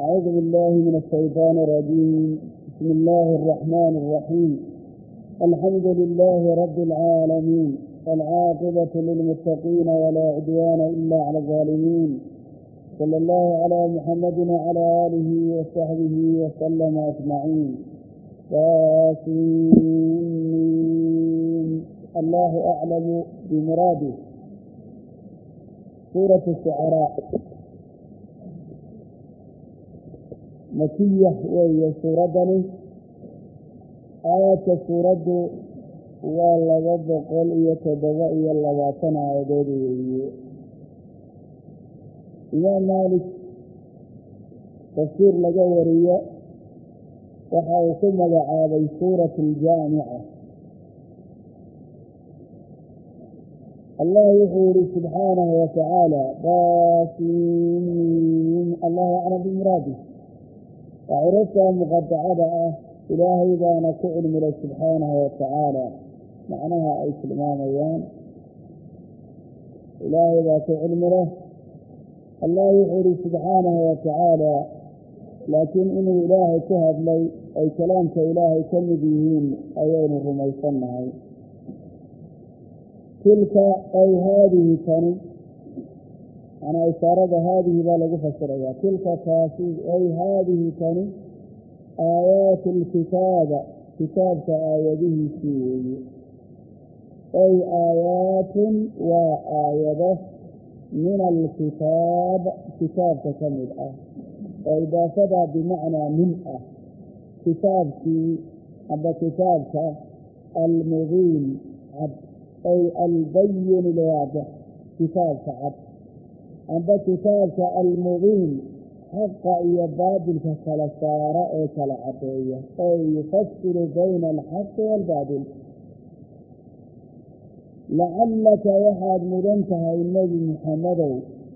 أعوذ بالله من الشيطان الرجيم. بسم الله الرحمن الرحيم. الحمد لله رب العالمين، والعاقبة للمتقين ولا عدوان إلا على الظالمين. صلى الله على محمد وعلى آله وصحبه وسلم أجمعين. ياسين. الله أعلم بمراده. سورة الشعراء مكية وهي سورة آية سورة ولغض قل يتبغي اللغاتنا عدده. يا مالك تفسير لجورية وحاوكم لعابي سورة الجامعة. الله يقول سبحانه وتعالى قاسمين. الله أعلم بمراده. وعرفها مقطعة إلهي بان كعلم له سبحانه وتعالى معناها أي كلمة أيام إلهي بان كعلم له. الله يقول سبحانه وتعالى لكن إنه إلهي كهب لي أي كلام كإلهي كنبيين أيين الرميصنها. تلك أي هذه كانت أنا إشارة هذه بلغ فسرية. تلك كاسي أي هذه كانت آيات الكتاب كتاب كآياته فيه أي آيات وآيات من الكتاب كتاب تكمل وإذا سبع بمعنى من كتاب في أبا كتاب المبين عبد أي البين الواضح كتاب عبد أبا كتاب المبين حق إيباد كالسارة كالعطية أي يفسر بين الحق والباطل. لعلك يحد مدنتها النبي محمد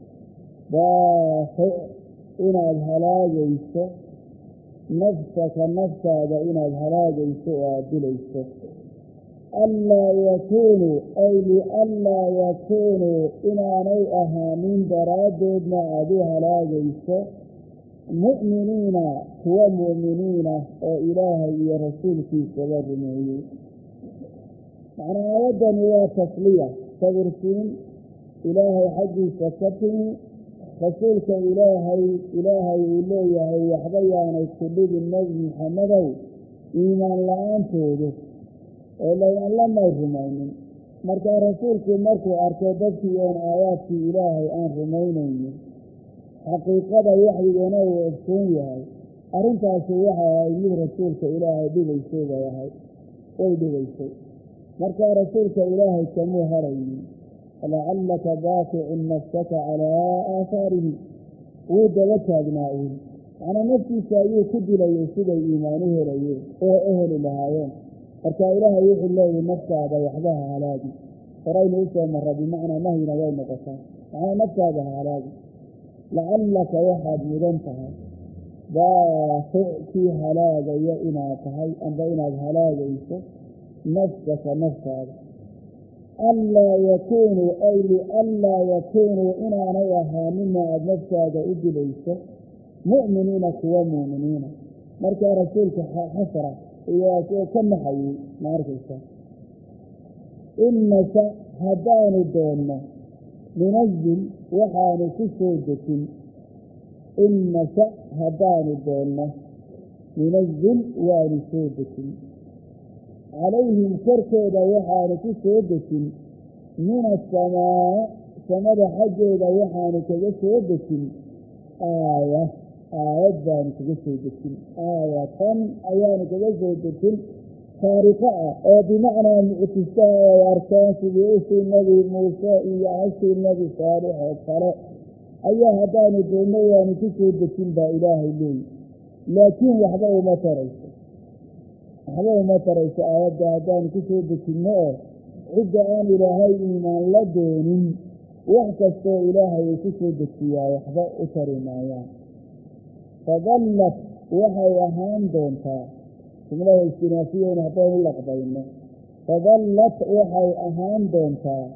باخع إن الهلاجيس نفسك هذا إن الهلاجيس وعدليس ألا يكونوا أي لألا يكونوا إن نيئها من درادنا عدو هلاجيس مؤمنين هو مؤمنين وإلهي رسولك سبرنه. معنى ودن هو تسلية تبرسين إلهي حجي فكتني رسولك إلهي إليه يحضيان يكتب النبي محمد إيمان لعان توده إلا يعلم الرمين مركا رسولك مركو أركضتي أن آياتي إلهي أن رمينين حقيقة يحيي أنه أفسونيها أرنتها سيحة يجيب رسولك إلهي بغيسوه يحي ويبغيسوه مركا رسولك إلهي كمو هرين لعلك باقع نفسك على آثاره ودلت أبنائه أنا نفسي سأيو كدل يسيد إيمانه ليه وأهل لهايين مركا إلهي يحي الله نفسه هذا يحضاها علاجي فرأينا إيسا مرة بمعنى نهينا وين قصان أنا نفسه هذا علاجي. لعلك يحد مدنتها باقع في هلاجة يئنا تهي أن بين الهلاجة نفسك نفسك ألا يكونوا أي لألا يكونوا إنا نيها مما نفسك إجليس مؤمنين ومؤمنين مركا رسولك حسرة كم حي معرفة إنك هدان الدون ننزل وحان كسودة إنك هدان الدون ننزل وانسودة عليهم كركودا وحان كسودة من السماء سمد حجود وحان كسودة آية بان كسودة آية أيان كسودة خارقة بمعنى معتساء واركان سبيعي النبي موسى إيعاسي النبي صالح وصلاة أيها هدان الدنيا كسودة با إلهي لي لكن وحده ما تريس آيات هدان كسودة النار عدة آن إلهي إيمان لدون وحكسوا إلهي كسودة يا وحده أترمايا فظلت وحي أهان دونتا ثم له السنافية ونحطوه اللقبين فظلت وحي أهان دونتا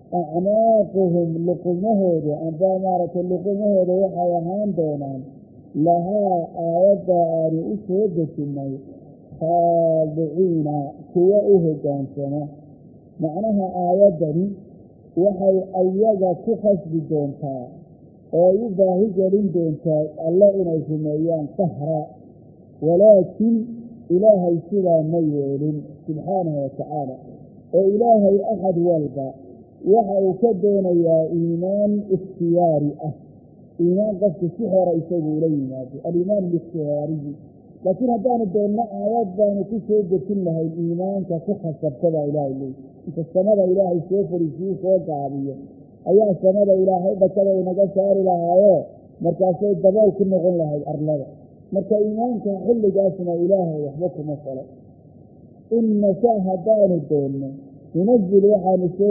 أعناقهم لقمهود أنت مارة لقمهود وحي أهان دونان lahaa aayadda aanu u soo dejinnay khaadiciina kuwa u hoggaansama. macnaha aayaddani waxay ayaga ku khasbi doontaa oo ay u baahi gelin doontaa alle inay rumeeyaan qahra, walaakin ilaahay sidaa ma yeelin subxaanahu watacaala. oo ilaahay axad walba waxa uu ka doonayaa iimaan ikhtiyaari ah, iimaan qofku si hore isagu ula yimaado, aliimaan alikhtiyaariyi. laakiin haddaanu doonno aayad baanu ku soo dejin lahayn iimaanka ku khasabta baa ilaahay leey. inta samada ilaahay soo fariisiyu soo gaabiyo ayaa samada ilaahay dhakada inaga saari lahaayo markaasay dabool ku noqon lahayd arlada. marka iimaanka xilligaasna ilaahay waxba kuma falo. in nashaa haddaanu doonno nunazil waxaanu soo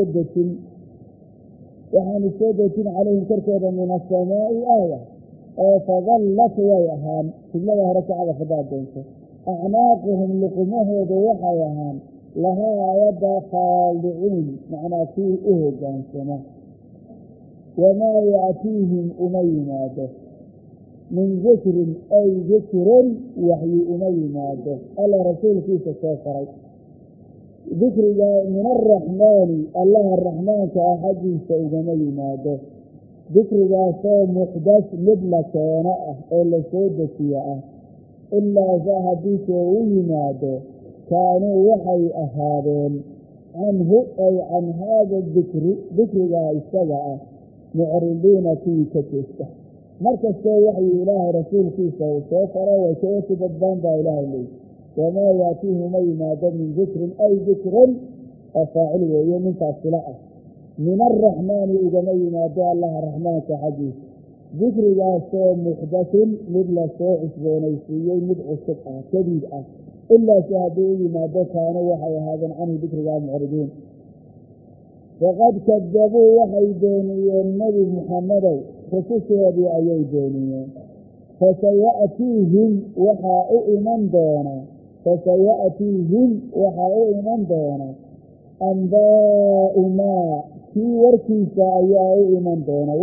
dejin calayhim korkooda min asamaa'i aaya oo fadallat way ahaan qiblada hore kacada haddaa doonto acnaaquhum luqumahooda waxay ahaan lahaa aayadda khaadiciin, macnaa kii u hoggaansama. wamaa ya'tiihim uma yimaado min dikrin ay dikrin waxyi uma yimaado alla rasuulkiisa soo faray. dikriga min araxmaani allaha raxmaanka ah xaggiisa ugama yimaado. dikrigaasoo muxdas mid la keeno ah oo la soo dejiyo ah. ilaa sa haddiise u yimaado kaanuu waxay ahaadeen canhu ay can haada dikri, dikrigaa isaga ah mucridiina kuwii ka jeesta. markastoo waxyu ilaahay rasuulkiisa uu soo faro way kaga sibadbaan baa ilaahay leey. wamaa yaatiihi uma yimaado min dikrin ay dikrin oo faacil weeye ninkaas sila ah. min araxmaani ugama yimaado allaha raxmaanka xaggiisa. dikrigaasoo muxdasin mid la soo cusboonaysiiyey, mid cusub ah, jadiid ah. ilaase haddii u yimaado kaanuu waxay ahaadeen canhu dikrigaa mucridiin. faqad kadabuu waxay beeniyeen nebi muxammedow rusushoodii ayay beeniyeen. fasaya'tiihim waxaa u iman doona ambaa'u maa kii wararkiisa ayaa u iman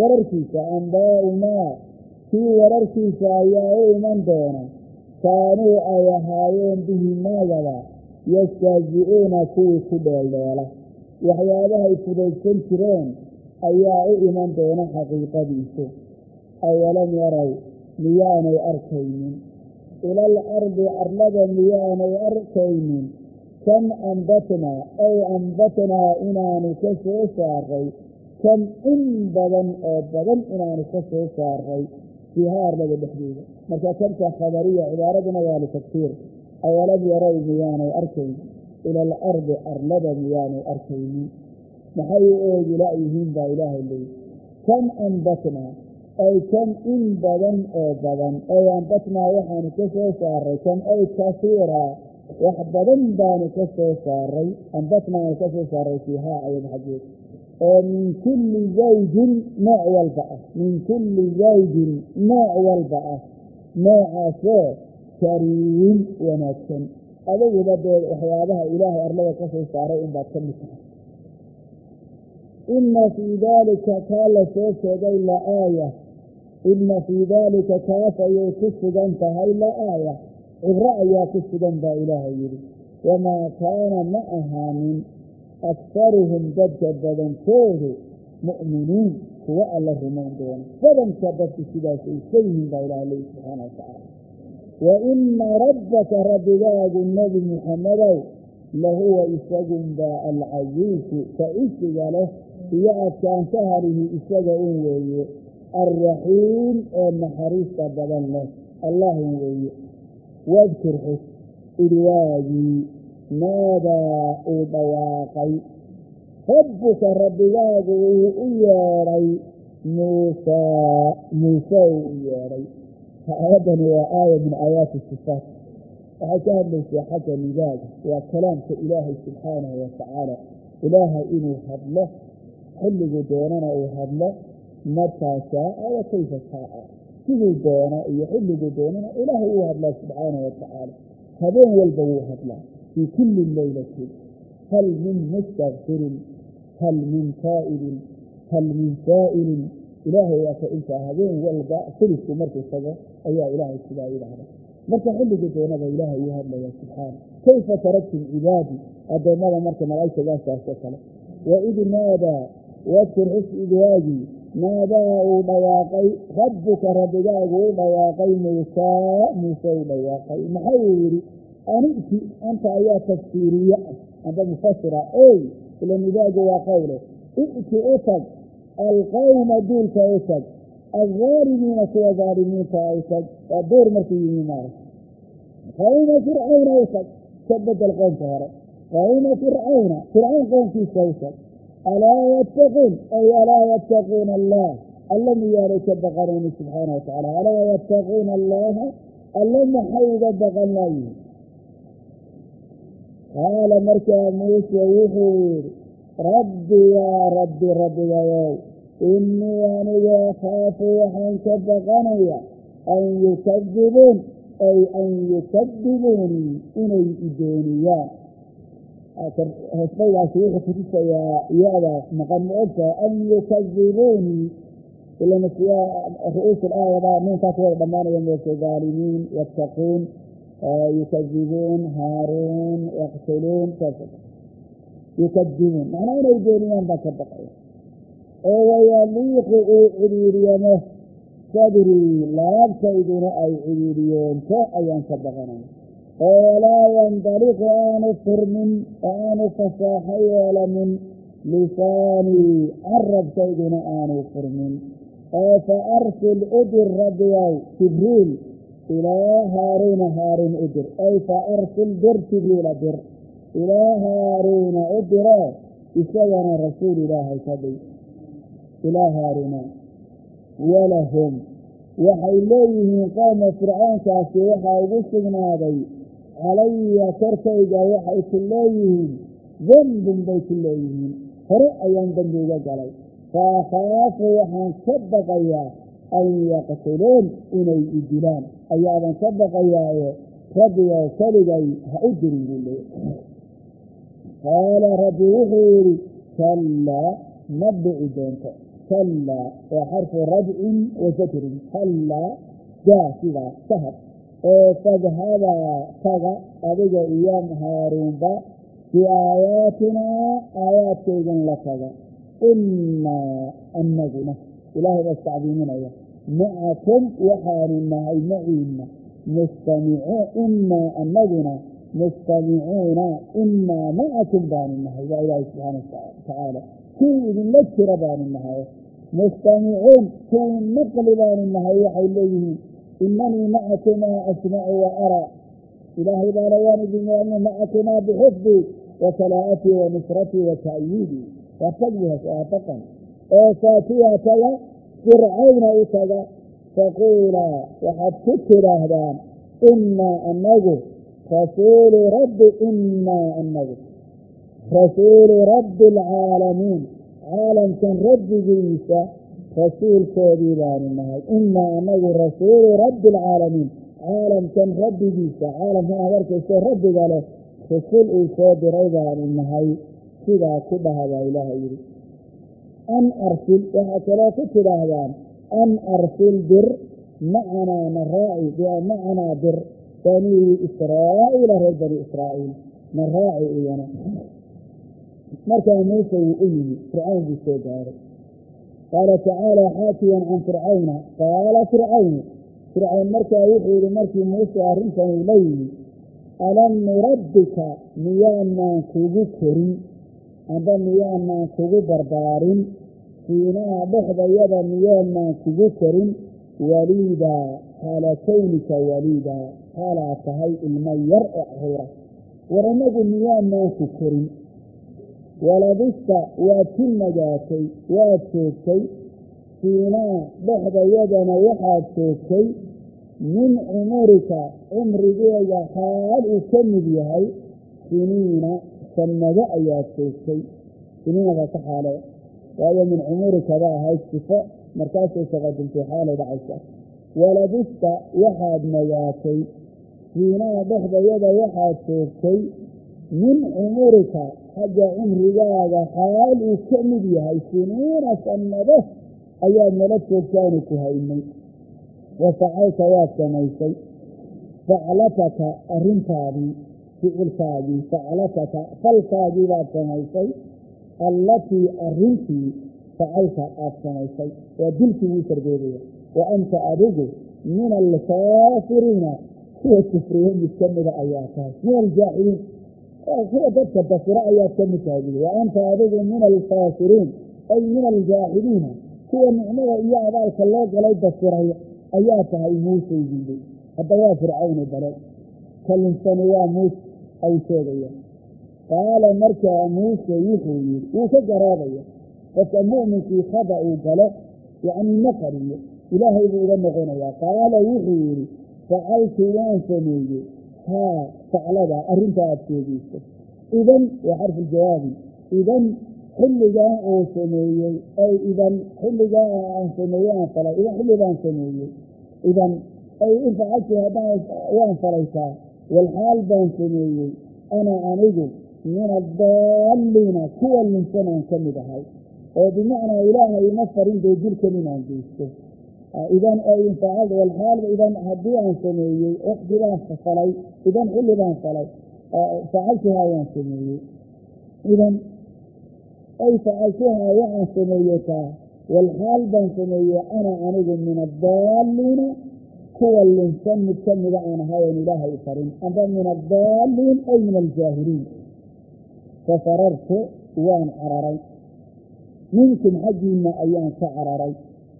doona kaanuu ay ahaayeen bihi maagaba yastahzi'uuna kuwii ku dheeldheela. waxyaabahay fudaysan jireen ayaa u iman doona xaqiiqadiisu. awalam yarow miyaanay arkaynin ilal ardi arlada miyaanay arkaynin kam ambatnaa ay ambatnaa inaanu ka soo saaray kam in badan oo badan inaanu ka soo saaray fiihaa arlada dhexdeeda. marka kamta khabariya cibaaraduna waa litagfiir. awalam yarow miyaanay arkaynin ilal ardi arlada miyaanay arkaynin. maxay u eegi la'yihiin baa ilaahay leeyi. kam ambatnaa ay kam in badan oo badan ay ambatnaa waxaanu ka soo saaray kam ay kasiira wax badan baanu ka soo saaray. ambatnaa aanu ka soo saaray fiihaa ayada xaggeeda oo min kulli zawjin nooc walba ah, noocaasoo kariim wanaagsan. adiguba dee waxyaabaha ilaahay arlada ka soo saaray inbaad ka mid tahay. inna fii daalika kaa la soo sheegay laaaya, inna fii daalika kaas ayay ku sugan tahay la'aaya, cibro ayaa ku sugan baa ilaahay yidhi. wamaa kaana ma ahaanin aktaruhum dadka badankoodu mu'miniin kuwa alla rumayn doona. badanka dadku sidaas ay ka yihiin baa ilahay leeyi subxaana watacaala. wa ina rabbaka rabbigaagu nebi muxammedow lahuwa isagunbaa alcasiisu ka isiga leh iyo adkaanshaha lihi isaga un weeye, alraxiim ee naxariista badan leh allahun weeye. wadkur xus idwaagii maadaa uu dhawaaqay rabbuka rabbigaagu uu u yeedhay muuse uu u yeedhay. aayaddani waa aaya min aayaati sifaat. waxay ka hadlaysaa xagga nidaaga, waa kalaamka ilaahay subxaanahu watacaala. ilaahay inuu hadlo xilliguu doonana uu hadlo, mataa shaaa wa kayfa shaaa, siduu doono iyo xilliguu doonana ilaahay uu hadlaa subxaanahu watacaala. habeen walba wuu hadlaa fii kulli leylatin. hal min mustakfirin hal min taa'ibin hal min saa'ilin ilaahay waa ka intaa habeen walba sulidku markuu tago ayaa ilaahay sidaa yidhaahda marka xilliga doonada ilaahay uu hadlaya subxaana kayfa taraktum cibaadi addoommada marka malaa'igtagaasaaso kale waid naadaa wadkur xus'igaagii naadaa uu dhawaaqay rabbuka rabbigaagu u dhawaaqay muuse u dhawaaqay maxay uu yidhi aniti anta ayaa tafsiiriye ah amba mufasira ila nidaagu waa qowle i'ti u tag alqawma duulka u tag alظaalimiina kuwa dhaalimiinta u tag waa duur markuu yimi maarag qawma fircawna u tag ka bedel qoomka hore qawma fircawna fircawn qoomkiisa u tag alaa yattaquun ay alaa yattaquuna allah alla miyaanay ka baqanayni subxaana watacaala alaa yattaquuna allaha alla maxay uga baqan laayihin qaala markaa muuse wuxuu yidhi rabbi yaa rabbi rabbigayow innii aniga akhaafu waxaan ka baqanaya an yukadibuun ay an yukadibuunii inay idooniyaan hosbaygaasi wuxuu kutusayaa iyada maqan ma ogtaha an yukadibuunii ilana ru'uus alaayada ninkaa kuwada dhammaanaya moogta dhaalimiin yattaquun yukadibuun haaruun yaqtuluun yukadibuun macnaa inay dooniyaan baan ka baqaya oo wayaliiqu uu cidhiiriyamo sadrii laabtayduna ay cidhiiriyoonto ayaan ka baqanaya oo walaa yandaliqu aanu furmin oo aanu fasaaxo yeelamin lisaanii carabkayduna aanu furmin oo fa arsil udir rabbigow jibriil ilaa haaruuna haaruun udir ay fa arsil dir jibriila dir ilaa haaruuna u diro isagana rasuul ilaahay ka dhig ilaa haaruuna walahum waxay leeyihiin qowma fircoonkaasi waxaa ugu sugnaaday calaya korkayga waxay ku leeyihiin dembun bay ku leeyihiin hore ayaan dembi uga galay fa akhaafu waxaan ka baqayaa an yaqtuluun inay i dilaan ayaaban ka baqayaaye rabbigow keligay ha u dirin buu leeyahy qaala rabbi wuxuu yidhi kallaa ma dhici doonto kallaa waa xarfu rajcin wa satrin kallaa jaa sidaas sahab oo fadhabaa taga adiga iyo haaruunba biaayaatinaa aayaadkaydan la taga innaa annaguna ilaahay baa istacdiiminaya macakum waxaanu nahay maciina innaa annaguna mustamicuuna innaa macakum baanu nahay waa ilaahay subxaana watacaala kii idinla jira baanu nahay mustamicuun kii maqli baanu nahay waxay leeyihiin inanii macakumaa asmacu wa araa ilaahay baana waan idin waalina macakumaa bixifdii wa salaa'atii wa nusratii wa ta'yiidii waa tagbihaas waa dhaqan oo faatiya taga fircawna u taga faquulaa waxaad ku tidhaahdaan innaa annagu rasuulu rabbi innaa annagu rasuulu rabbi alcaalamiin caalamkan rabbigiisa rasuulkoodii baanu nahay innaa annagu rasuulu rabbi alcaalamiin caalamkan rabbigiisa caalamkan aad arkayso rabbiga leh rasuul uu soo diray baanu nahay sidaa ku dhaha baa ilaaha yidhi an arsil waxaa kaloo ku tidhaahdaan an arsil dir macanaa na raaci macanaa dir banii israa'iila reer bani israa'iil na raaci iyana markaa muuse wuu u yimi fircawn buu soo gaaray qaala tacaala xaakiyan can fircawna qaala fircawn markaa wuxuu yihi markii muuse arrintan uu la yimi alam nurabbika miyaanaan kugu korin amba miyaanaan kugu barbaarin siinaa dhexdayada miyaanaan kugu korin waliidaa xaala kownika waliidaa xaalaad tahay ilmo yar oo caruura war annagu miyaanaan ku korin walabista waad ku nagaatay waad joogtay siinaa dhexdayadana waxaad joogtay min cumurika cumrigeega xaal uu ka mid yahay siniina sannado ayaad joogtay siniinada ka xaale waayo min cumurika ba ahayd sifo markaasay shaqadintay xaalay dhacaysa walabista waxaad nagaatay siinaa dhexdayada waxaad joogtay min cumurika xagga cumrigaaga xaal uu ka mid yahay siniina sannado ayaad nala joogtaanu ku haynay wa facalta waad samaysay faclataka arrintaadii ficilkaagii faclataka falkaagii baad samaysay allatii arrintii facalta aad samaysay waa dilkii wuu sarbeebaya wa anta adigu min alkaafiriina kuwa kufriye mid ka mida ayaa tahay min aljaaxiliin kuwa dadka dafiro ayaad ka mid tahay wa anta adigu min alkaafiriin ay min aljaaxiliina kuwa nicmada iyo abaalka loo galay dafiray ayaa tahay muuse diiday hadda waa fircawni bale kalinsani waa muuse ay sheegayaan qaala markaa muuse wuxuu yidhi wuu ka garaabaya qofka mu'minkii khada uu galo yacni ma qariyo ilaahay buu uga noqonayaa qaala wuxuu yidhi facaltu waan sameeyey haa faclada arrintaa aad sheegayso idan waa xarfuljawaabi idan xilligaa aan sameeyey ay idan xilligaa aan sameeyey aan falay idan xilligaan sameeyey idan ay in facaltu haddaan waan falaytaa walxaal baan sameeyey ana anigu min addaalliina kuwa lunsanaan ka mid ahay oo bimacnaa ilaahay ima farin dee dilkan inaan geysto idan facaltu walxaal idan haddii aan sameeyey waqti baan falay idan xilli baan falay facaltuhaa waan sameeyey idan ay facaltuhaa waxaan sameeyetaa walxaal baan sameeyey ana anigu min addaalliina kuwa lunsan mid ka mida aan ahay oon ilaahay farin amba min addaalliin ay min aljaahiliin fafarartu waan cararay minkum xaggiinna ayaan ka cararay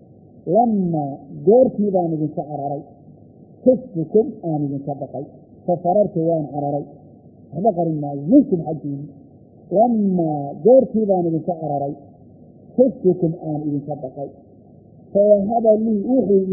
lamaa goortii baan idinka cararay kiftukum aan idinka baqay fafarartu waan cararay waxba qarin maayo minkum xaggiinna lamaa goortii baan idinka cararay kiftukum aan idinka baqay fawahaba lii wuxuu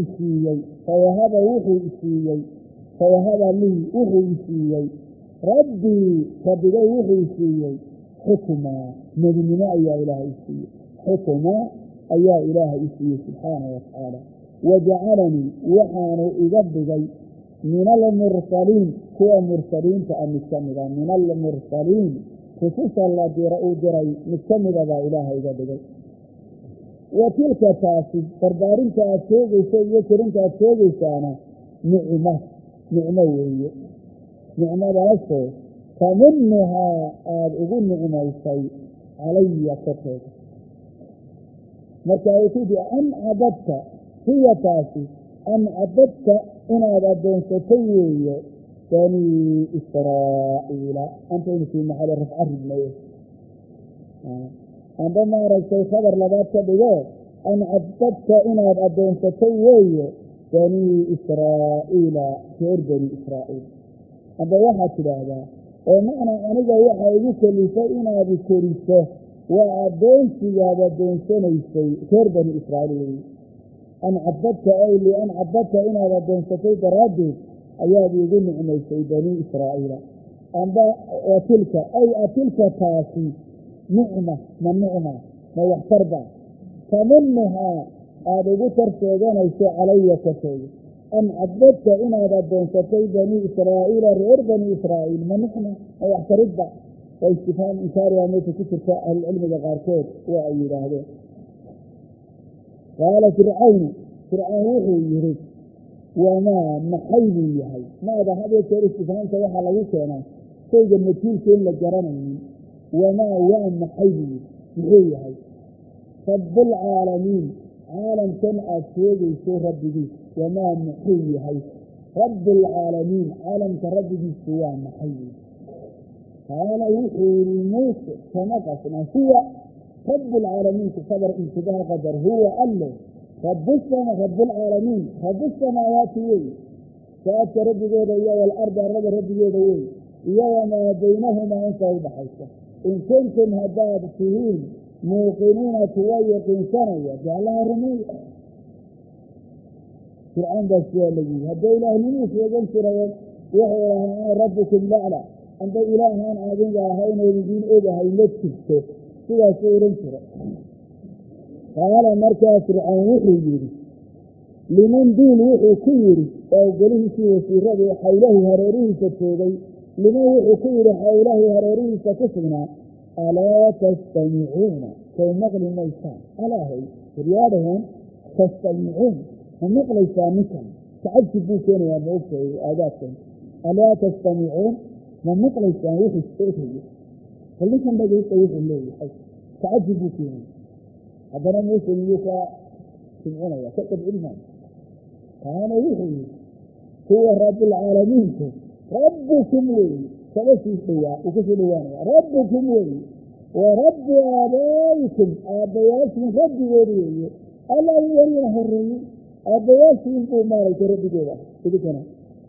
isiiyey rabbii rabbigay wuxuu isiiyey xukumaa nebinimo ayaa ilaahay isiiyey xukumaa ayaa ilaahay isiiyey subxaanahu watacaala wajacalanii waxaanu iga dhigay min almursaliin kuwa mursaliinta a mid ka mida min almursaliin rususha la uu diray mid ka mida baa ilaahay iga dhigay wa tilka taasi barbaarinta aad sheegaysa iyo tirinta aad sheegaysaana nicmo weeye nicmadaasoo tamunnuhaa aada ugu nicmaysay calaya korkeeda marka ay tidhi an cabadta hiya taasi an cabadta inaad addoonsatay weeye banii israa'iila antaynu fii maxali rafca ridnaye amba maaragtay khabar labaad ka dhigo an cabadta inaad addoonsatay weeye banii israa'iila reer bani israa'iil amba waxaad tidhaahdaa oo macnaa aniga waxaa igu kelifay inaad koriso waa addoonsigaad addoonsanaysay reer bani israa'iil weeye an cabadta ay lian cabadta inaad addoonsatay daraaddeed ayaad igu nicmaysay bani israa'iila amba watilka ay atilka taasi nicma ma waxtarba tamunnuhaa aada ugu tar sheeganayso calaya korkeeda an cabadta inaad addoonsatay bani israa'iila reer bani israa'iil ma nicma ma waxtaridba waa istifhaam inkaariha meesha ku jirta ahlucilmiga qaarkood waa ay yidhaahdeen qaala fircawn wuxuu yidhi wamaa maxay buu yahay maada hadee jeer istifhaamta waxaa lagu keenaa shayga majhuulka in la garanaynin wamaa waa maxay buu yidhi muxuu yahay rabbulcaalamiin caalamkan aad sheegayso rabbigiis wamaa muxuu yahay rabbulcaalamiin caalamka rabbigiisu waa maxay buu qaala wuxuu yihi muuse kama qasna huwa rabbulcaalamiinku khabar intibaha qadar huwa alle rabbulcaalamiin rabbusamaawaati wey saadka rabbigooda iyo walarda arada rabbigeeda wey iyo wamaa baynahumaa inta udhaxaysa in kuntum haddaad tihiin muuqiniina kuwa yaqiinsanaya jeclaha rumeeya fircawn baa sidaa layihi hadday ilaahnimuu sheegan jirayo wuxuu lahaa ana rabbukum lacla amba ilaahaan adiga ahaynood idiin ogahay ma jirto sidaasuu odhan jira qaala markaa fircawn wuxuu yidhi liman duul wuxuu ku yidhi oo golihiisii wasiiradii xawlahu hareerihiisa joogay liman wuxuu ku yidhi xawlahu hareerihiisa ku sugnaa alaa tastamicuuna sow maqli maysaan alaahay firyaadhahan تستمعون فنقل إسلامكم تعجبوا كان يا موسى آداتكم ألا تستمعون فنقل إسلامك الشيخي فليكم بدأ يستويح الليل تعجبوا كان هذا موسى يوسى سمعون يا كتب علما كان يحيي هو رب العالمين ربكم وي ثلاثي سواء وكسر وانا ربكم وي ورب آبائكم آبائكم رب وريه الله وريه هريه آبائكم ومالك رب جوا كده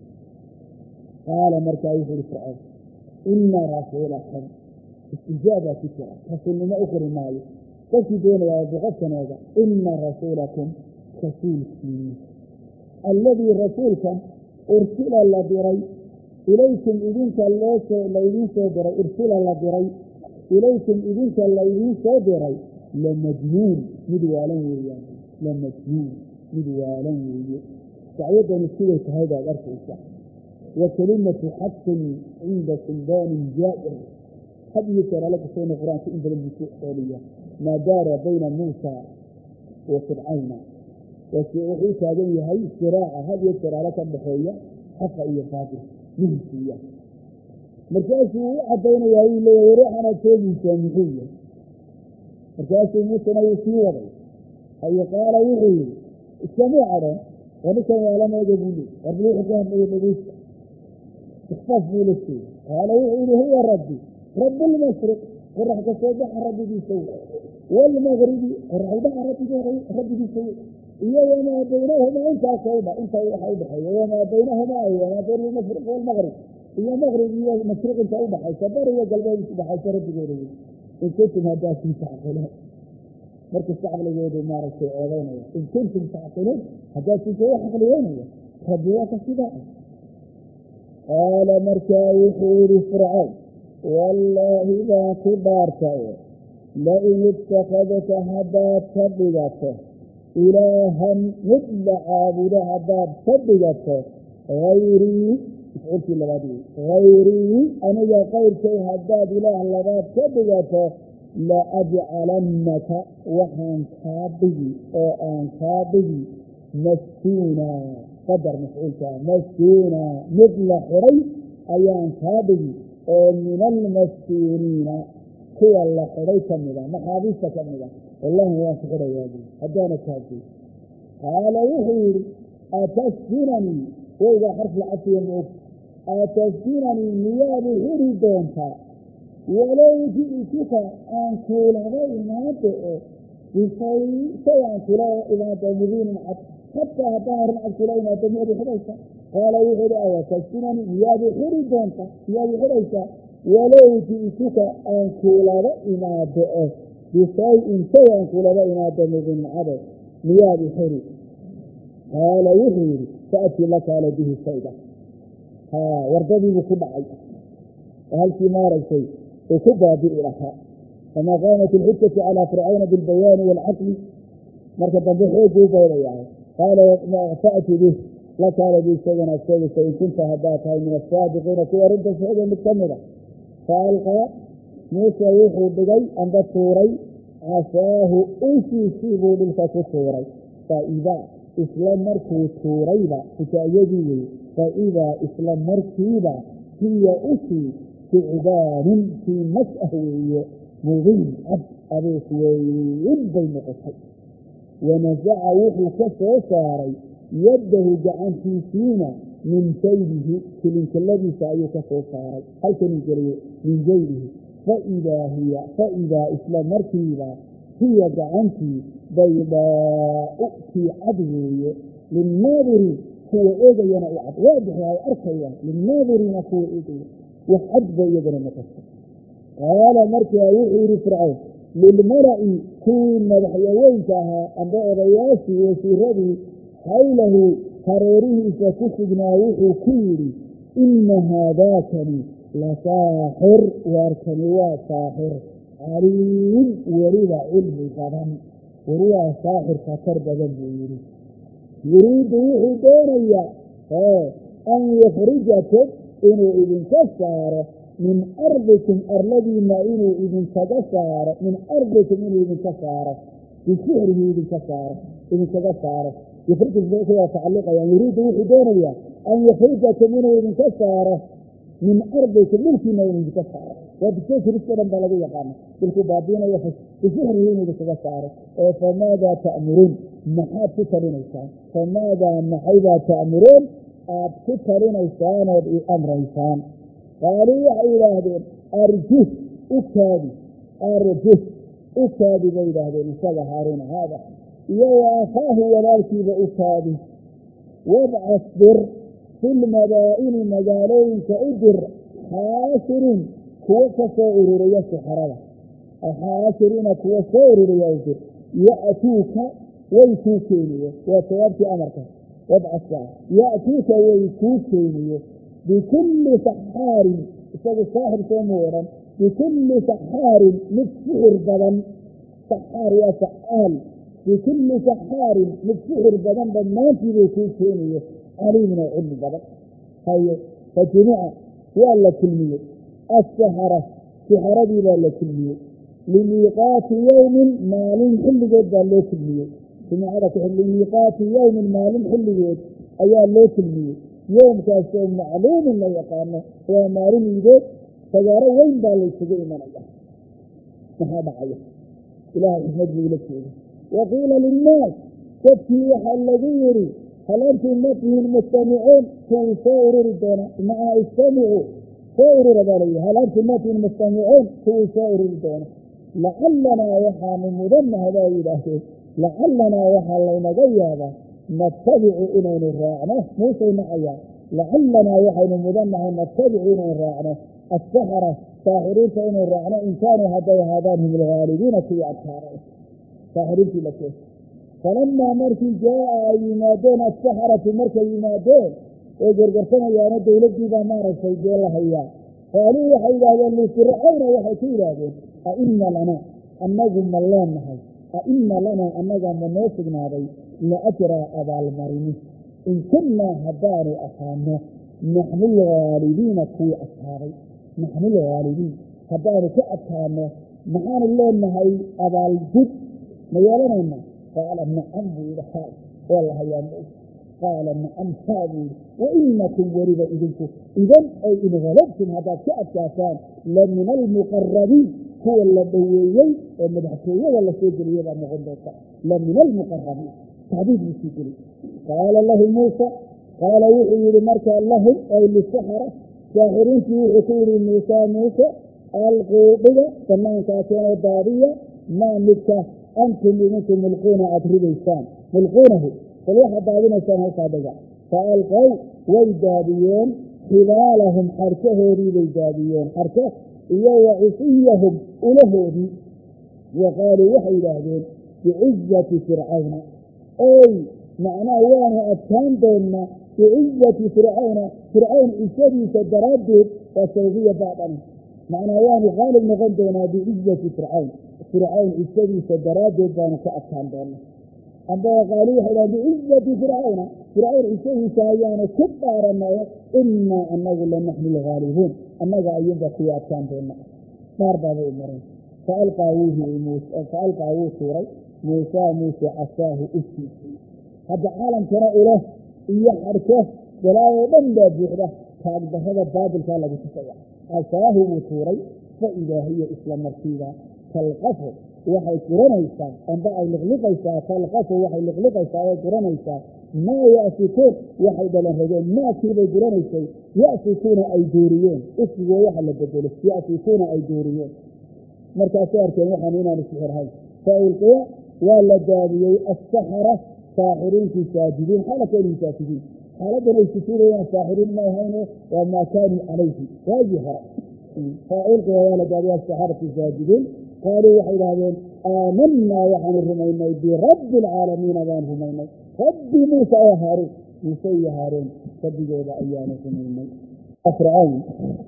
قال مركاي في فرعون إن رسولكم استجابة كثيرة رسول ما أخر معي تجدون يا بغضنا هذا إن رسولكم رسولكم الذي رسولكم أرسل الله بري إليكم إذنك الله ليدين صدري أرسل الله بري إليكم إذنك ليدين صدري لمجنون مدوالا وياه لمجنون مدوالا وياه تعيدا نسوية هذا الأرض الصح وكلمة حق عند سلطان جائر هذه ترى لك سنة القرآن في إنجيل المسيحية ما دار بين موسى وفرعون وفي هذه هي صراع هذه ترى لك البحرية حق إيه فاضل نهسية مركاسي عدين يا إلي وروح أنا تيجي سامحية مركاسي موسى نوسي وضي هي قال وحي السماء عرم ونكا يعلم يجبولي وربلي حكام يجبولي اخففوا للشيء قال وحي هو ربي رب المشرق ورح كسوضح ربي بيسوي والمغربي ورح يضع ربي بيسوي إيا وما بينهما انت صوبة انت حيبحي وما بينهما وما بين المشرق والمغرب إيا مغرب إيا مشرق انت أوبحي صبر إيا قلبين بحي سرد بجوره إن كنتم هداتي تعقلون مركز تعقل يجب ما رسي عوضين إن كنتم تعقلون هداتي تعقل يومي خبواك السباع قال مركاي حور فرعون والله إذا كبارته لئن اتخذت هدات صدقته إلها مثل عابد هدات صدقته غيري قلت لبادي غيري أنا يا غير شيء هداد إله لباد صدقته لأجعلنك وحن كابدي أو أن كابدي مسكينا قدر مفعولك مسكينا مثل حري أيان كابدي من المسكينين كي الله حري كمدا محابيس كمدا والله واسق رياضي هدانا كابدي قال وحير أتسكنني وإذا حرف العطية موك أتسكنني نياب حري دونك ولو جئتك أن كل غير ما بشيء أن كل إذا تمرين حتى ظاهر أن كل إذا تمرين حريصة قال يحيد أيها تسكنني نياب حري دونك نياب حريصة ولو جئتك أن كل غير ما بشيء أن كل غير ما تمرين عدد نياب حري قال يحيد تأتي لك على به السيدة ورددي بكل عيد وهل في مار شيء وكبها بإلها فما قامت الحجة على فرعون بالبيان والعقل مركبا بحوج وبيرياه قال فأتي به لك على به السيدة السيدة إن كنت هداتها من الصادقين كي رد السيدة مكتملة فألقى موسى يوحي بغي عند الطوري عساه أوشي سيبو للفتو الطوري فإذا إسلام مركو الطوريبا فتأيدي فإذا إسلام مركيبا هي أوشي ثعبان في مسأهوية مضين عبد أبيك ويبين قصي ونزع وحو كسو ساري يده جعان في سينا من جيبه كلنك الذي سأيه كسو ساري هل كان يجري من جيبه فإذا إسلام مركبة هي جعانتي بيضاء في عدوية للناظر هو إيجا ينعي واضح هاي أركيا للناظرين هو إيجا وحد يدنا مكسر قال مركا يحير فرعون للمرأي كون مدحيوينتها عند رياسي وسيردي حوله قريره فكسبنا وحو كيري إن هذاكني لساحر واركنوا ساحر عليم ورد علم قدم ورد ساحر خطر بدن يريد وحو دونيا أن يخرجكم إنه إذن كسار من أرضكم الذين إنه إذن كسار من أرضكم إنه إذن كسار بسحره إذن كسار إذن كسارة يخرج الزوجة تعلقا يعني يريد وحدانيا أن يخرجكم منه إذن كسارة من أرضكم ممكن إذن كسارة وبالتالي رسلا بلدية قامة بالكبابين يخرج بسحرين إذن كسارة فماذا تأمرون محاد تترين إنسان فماذا محيدا تأمرون تترين إنسان وبأمر إنسان قالوا يا إلهي أرجه أكادي بيد هذا الإنسان هارون هذا يو أخاه ولالكي بأكادي وابعث بر في المدائن مجالين كأجر حاشرين كوكا صائر رياس حرارة حاشرين كوكا صائر رياس يأتوك ويتوكيني وسيابك أمرك وابعث يأتوك ويتوكيني بكل سحار الساحر سمورا بكل سحار متسحر بدن سحار يا سحال بكل سحار متسحر بدن بمانتي بيتوكيني عليمنا علم بدن هاي فجمع ولا كلمية السحرة سحرة ولا كلمية لميقات يوم مال حل جد لا كلمية سمعت لميقات يوم مال حل جد أيا لا كلمية يوم كان معلوم لا يقام هو مال جد فجار وين بالسجى من الله ما هذا عيه إله الحمد لله وقيل للناس تفتيح الذي يري هل أنتم المستمعون سيصور الدنيا مع استمعوا صور ربالي هل أنتم المستمعون سيصور الدنيا لعلنا وحان مدن هذا إلهي لعلنا وحان لنا جيابا نتبع إلى الراعنة موسى معيا لعلنا وحان مدن نتبع إلى الراعنة السحرة ساحرين فإن الراعنة إن كانوا هذان الغالبين في أبحاره ساحرين في لكيه فلما مركي جاء ينادون السحرة مركي ينادون وقرقرتنا يا ندى ولدي بامارة سيدي الله إياه قالوا وحي هذا اللي فرعون وحكي لهم أئن لنا أنهم ملان نحن أئن لنا أنهم مناسقنا بي لأجرى أبا المرمي إن كنا هدان أخانا نحن الغالبين كوي أصحابي نحن الغالبين هدان كأخانا نحن اللي نهي أبا الجد ميالنا قال نعم ويلحاد والله يا موسى قال نعم هذه وإنكم ورد إذنكم إذن أي إن غلبتم هذا كأساسان لمن المقربين هو اللبويين ومدحكيين ولا سيجري يبقى مغندوكا لمن المقربين تعبيد سيجري قال الله موسى قال وحي لمركة لهم أي للسحرة ساحرين في عقول موسى ألقوا بها كمان كاتين الدارية ما مكة أنتم لمنكم ملقون أدريبيسان ملقونه فالواحد بعدين يسان هكذا فألقوا ويدابيون خلالهم حركه ويدابيون حركه وعصيهم ألههم وقالوا وحي لهذين بعزة فرعون أي معناه وانا أتهم بيننا بعزة فرعون إسابي سدرادد وسوفية بعضنا معناه وانا غالب نغندنا بعزة فرعون إسابي سدرادد وانا كأتهم بيننا أما قالوا إلى بعزة فرعون إسابي سايانا كبارنا إنا أنه لنحن الغالبون أنه أيضا في أتهم بيننا صار بعض الأمرين فألقاوه سوري موسى عصاه أسي هذا عالم ترى إله إياه حركه ولا يبنى بحره كان هذا بابل كان لك تسوى عصاه سوري فإذا هي إسلام مركيبا تلقفه وحي قرانيسا أنباء لغلقيسا تلقفه وحي لغلقيسا وقرانيسا ما يأسكون وحي دلنهجين ما كيبا قرانيسا يأسكون أي دوريين اسمه وحي لبدله يأسكون أي دوريين مركز أركان وحنينا للسحر هاي فألقوا ولا دابيي السحرة ساحرين في ساجدين حالة كانوا ساجدين حالة يستسيرون ساحرين ما هينه وما كانوا عليه واجهة فألقوا ولا دابيي السحرة في ساجدين قالوا وحيد هذين آمنا وحن الرمينا برب العالمين وان رمينا رب موسى وهارون موسى وهارون رب جواب أيانا رمينا فرعون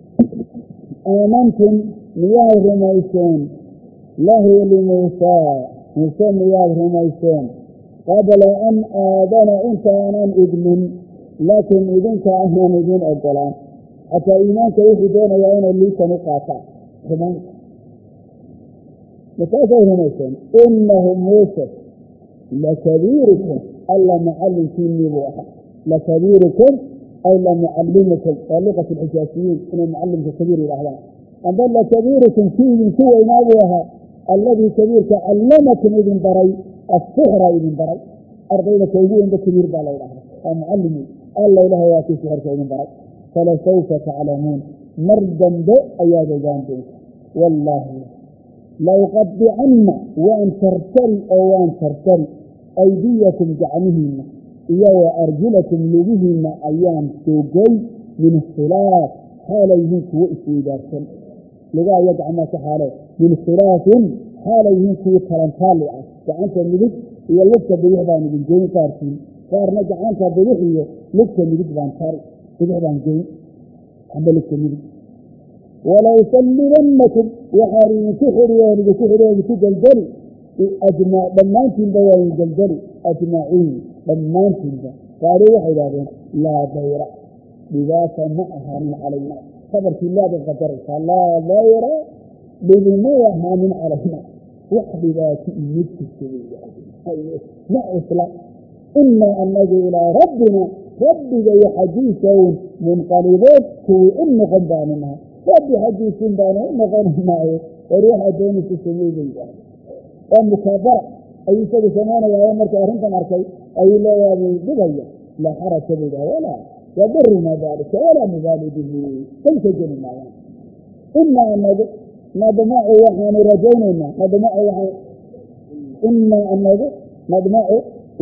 آمنتم مياه رميسون له لموسى مياه رميسون قبل أن آذن إنت أنا إذن لكن إذن كأهنا إذن أجلان حتى إيمانك يحدون يعين اللي كنقاطع رميس متاسا رميسون إنهم موسى lakabiirukum alla macallinkiinii buu ahaa lakabiirukum ay lamucallimukum waa luqat alxijaasiyiin inay mucallimka kabiir yidhaahdaan amba lakabiirukum kii idinku weynaa buu ahaa alladii kabiirka callamakum idin baray asixra idin baray ardayda ka ugu weynba kabiir baa la ydhahda waa mucallimi alla ilahay waa kii sixirka idin baray falasawfa taclamuun mar dambe ayaad ogaan doonta wallaahi lauqadicanna waan tartari oo waan tartari aydiyakum gacmihiinna iyo wa arjulakum lugihiinna ayaan soogay min khilaaf xaalayhiin kuwo isweydaarsan lugaha iyo gacmaha ka xaale min khilaafin xaalayhiin kuwii talantaali ah gacanta midig iyo lugta bidix baan idin geyn qaarkiin qaarna gacanta bidix iyo lugta midig baan tari bidix baan geyn amba lugta midig walaysallibannakum waxaan idinku xidhiyoon idinku daldali dhammaantiinba waa idin daldali ajmaciin dhammaantiinba qaari waxay idhahdeen laa dayra dhibaata ma ahaanin calayna sabarkii laada qadaraysaa laa dayra dhibimay ahaanin calayna wax dhibaato imid kasta ma isla inaa anagu ilaa rabbina rabbiga iyo xaggiisaun munqalibood kuwii u noqon baanu nahay rabbi xaggiisin baanu u noqonanaaye war waxaa doonaysa sameydayda waa mukaabara ayuu isagu samaynayaayo markuu arrintan arkay ayuu leeyahay dhibaya laa xaraja bayda walaa yaduruna daalika walaa nubaali bihi kalka geli maayaan inaa anagu nadmacu waxaanu rajaynaynaa inaa anagu nadmacu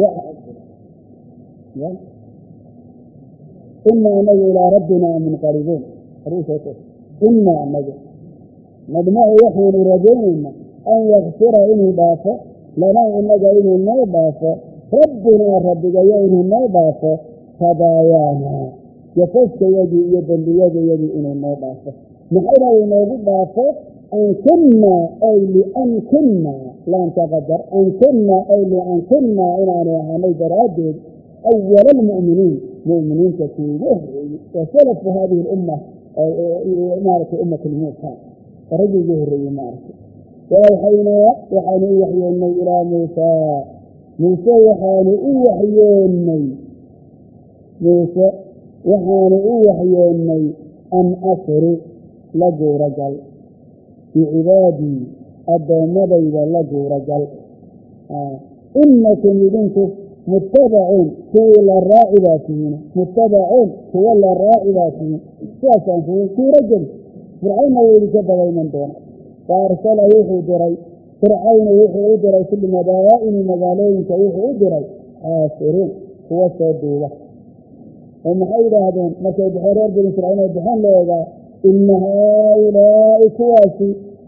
inaa anagu ilaa rabbina munqalibuun inaa anagu nadmacu waxaanu rajaynaynaa an yakfira inuu dhaafo lanaa anaga inuu noo dhaafo rabbinaa rabbigayo inuu noo dhaafo khadaayaana jafaskayadii iyo dembiyadayadii inuu noo dhaafo maxayna inoogu dhaafo ankunnaa ay liankunnaa laanta qadar ankunnaa ay liankunnaa inaanu ahaanay daraaddeed awala almu'miniin mu'miniinta kii ugu horreeyey wa salafu haadihi lumma maaragtay ummat lmuusa raggii ugu horreeyey maaragtay waawxaynaa waxaanu u waxyoonnay ilaa muusaa muuse waxaanu u waxyoonnay an asri la guuragal bicibaadii addoommadayda la guuragal inakum idinku muttabacuun kuwii la raaci baa tihiin muttabacuun kuwa la raaci baa tihiin sidaasaan kuwa guurageli fircawnna wuu idinka dabayman doona faarsala wuxuu diray fircawna wuxuu u diray fil madaa'ini magaalooyinka wuxuu u diray xaasiriin kuwa soo duuba oo maxay yidhaahdeen markay baxeen reer bani fircawn ay baxeen la ogaa ina haaulaa'i kuwaasi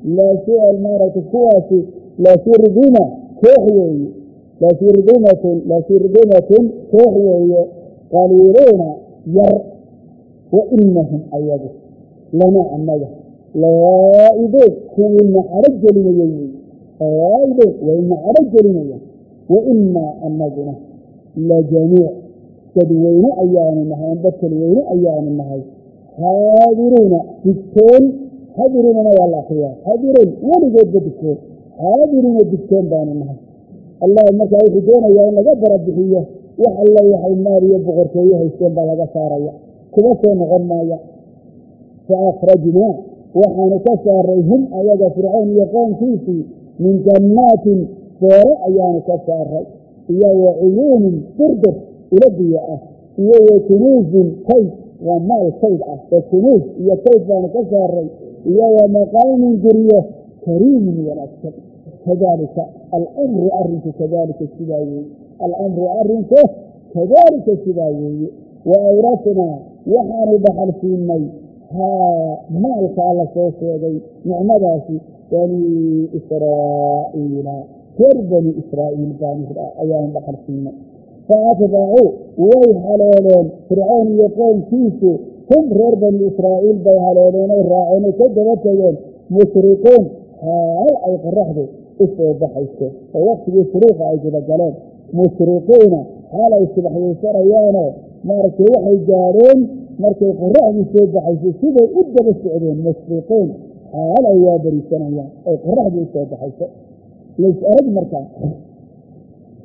lashirgima koox weeye lashirgimatun koox weeye qaliiluuna yar wa inahum ayagu lana anaga lawaa'idoon kuwii nacaro gelinaya wey lawaa'idoon way nacaro gelinaya wa inaa anaguna la jamiic dadweyne ayaanu nahay amba talweyne ayaanu nahay xaadiruuna digtoon xadiruunana waa la akriyaa xadiruun weligoodba digtoon xaadiruuna digtoon baanu nahay allah markaa wuxuu doonayaa in laga barabixiyo wax alla waxay maal iyo boqortooyo haysteen baa laga saaraya kuma soo noqon maaya fa akhrajnaa waxaanu ka saaray hum ayaga fircoon iyo qoonkiisii min jannaatin beere ayaanu ka saaray iyo wa cuyuunin dirdir ilo biyo ah iyo wa kunuusin kayd waa maal kayd ah oo kunuus iyo kayd baanu ka saaray iyo wa maqaamin guryo kariimin wanaagsan kadaalika alamru arrinku kadaalika sidaa weeye alamru arrinku kadaalika sidaa weeye wa awrasnaa waxaanu dhaxal siinay haa maalka alla soo sheegay nicmadaasi banii israa'iila reer bani israa'iil ayaanu dhaxal siinay faatbacuu way haleeleen fircoon iyo qownkiisu hum reer bani israa'iil bay haleeleenay raaceen ay ka daba tegeen mushriquun xaal ay qoraxdu u soo baxayso oo waktigii shuruuqa ay gudagaleen mushriquuna xaal ay subaxyaysanayaanoo maaragtay waxay gaadheen markay qoraxdu soo baxayso siday u daba socdeen mushriquun xaal ay waabarisanayaan ay qoraxdu u soo baxayso lays arag markaa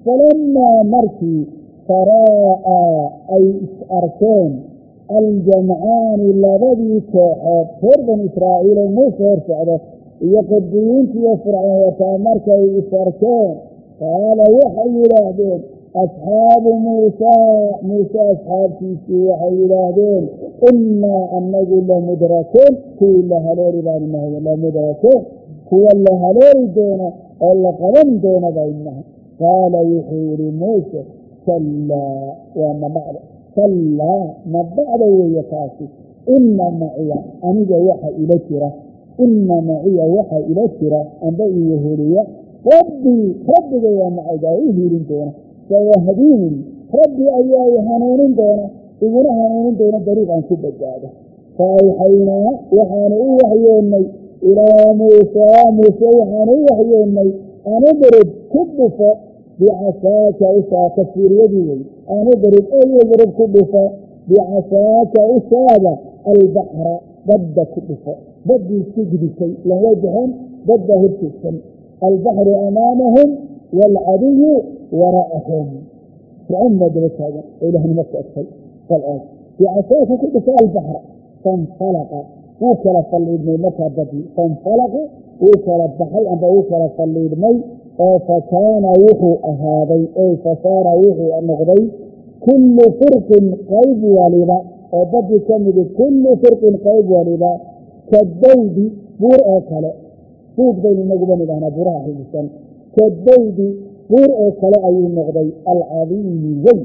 فلما مركي تراءى أي أركان الجمعان الذي كحب فرد إسرائيل موسى سعده يقضيين في فرعون وتامرك أي أركان قال وحي لهذين أصحاب موسى أصحاب كيسي وحي لهذين إنا أن نقول لمدركين كل هلوري بأنه لمدركين هو اللي هلوري دونه اللي قرن دونه بأنه قال يحير موسى كلا وما بعد كلا ما بعد ويكاسي إن معي أنجا وحى إلى كرة إن معي وحى إلى كرة أنبئي يهورية ربي يا معي يهورين دونه سيهديهم ربي أيها هنون دونه يقول هنون دونه طريق عن كبه جاده فأوحينا وحانوا وحيوني إلى موسى وحانوا وحيوني أن اضرب كبفة بعصاك أسا كثير يدي أن اضرب كبفة بعصاك أسا البحر ضد كبفة ضد السجد شيء لوجههم ضد هرتسا البحر أمامهم والعدو وراءهم فعما دلت هذا إله المسأل فالآن بعصاك كبفة البحر فانطلق وكل فالإبن مكة بدي فانطلق وكل الضحي أنت وكل فالإبن فكان وحو هذا أي فصار وحو النغضي كل فرق قيد والبا وبدي كمد كل فرق قيد والبا كالدود بور أكلا فوق بين النقبان لنا براح الإنسان كالدود بور أكلا أي النغضي العظيم وي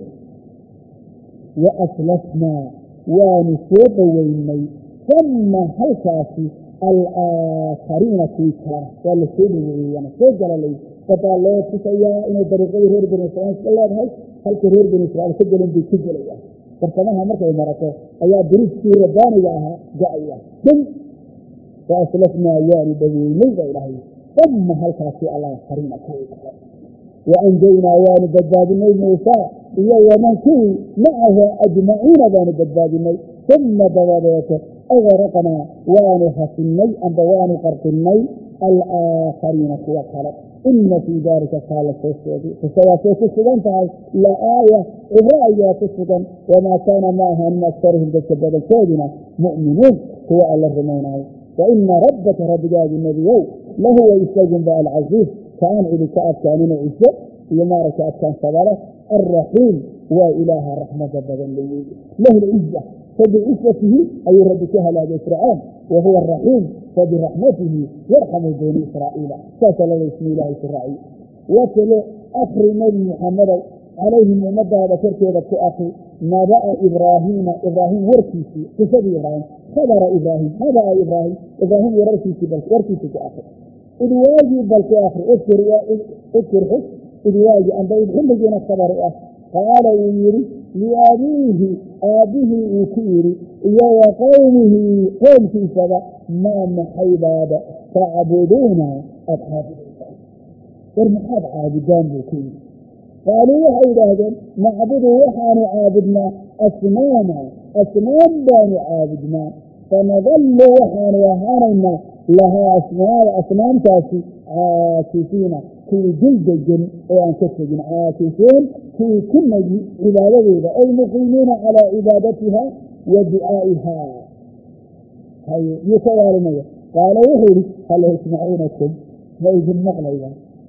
وأسلسنا ونسوق ويني ثم هلكاسي الآخرين في كلا والسيد ويانا سجل لي فطالله تسيا إنه طريقه هير بن إسرائيل صلى الله عليه وسلم هل كهير بن إسرائيل سجلهم بسجل إياه فارتماها مركة مركة أيها بريد في رباني جائية ثم فأسلسنا يعني بذيني إلهي ثم هلكاسي الآخرين في كلا وأنجينا وان بدادني موسى ومن كي معه أجمعين وان بدادني ثم بوابته أغرقنا وان حسني أن وان قرقني الآخرين كوكلا إن في ذلك قال فسياسي تسجن لا آية إبراء تسجن وما كان معها أن أكثرهم بكبادة كودنا مؤمنون هو الله رميناه وإن ربك رب جاد النبي لهو يستجن بها العزيز كان إذا كأب كانون عزة يمار كأب كان صبرة الرحيم وإله رحمة بدن لي له العزة فبعزته أي ربكها لا إسرائيل وهو الرحيم فبرحمته يرحم بني إسرائيل فاتل اسم الله إسرائيل وكل أخر نبي محمد عليهم ومدى ذكرت أخي ما رأى إبراهيم وركيسي قصد إبراهيم خبر إبراهيم إبراهيم وركيسي بل وركيسي كأخر إذ واجب بل كأخر اذكر حس إذ واجب أن بيدهم بجينا خبر قال ويري لأبيه وكيري وقومه قوم في سبا ما محيباد فعبدون أصحاب والمحاب عابدان وكيري قالوا وحي هذا نعبد وحان عابدنا أسنام بان عابدنا فنظل وحان وحاننا لها أسنام تاسي عاكسين في جلد الجن وأن تسجن عاكسين في كل عبادتها أي مقيمين على عبادتها ودعائها هاي يتوالمية قال وحوري هل يسمعونكم ما إذن مغليا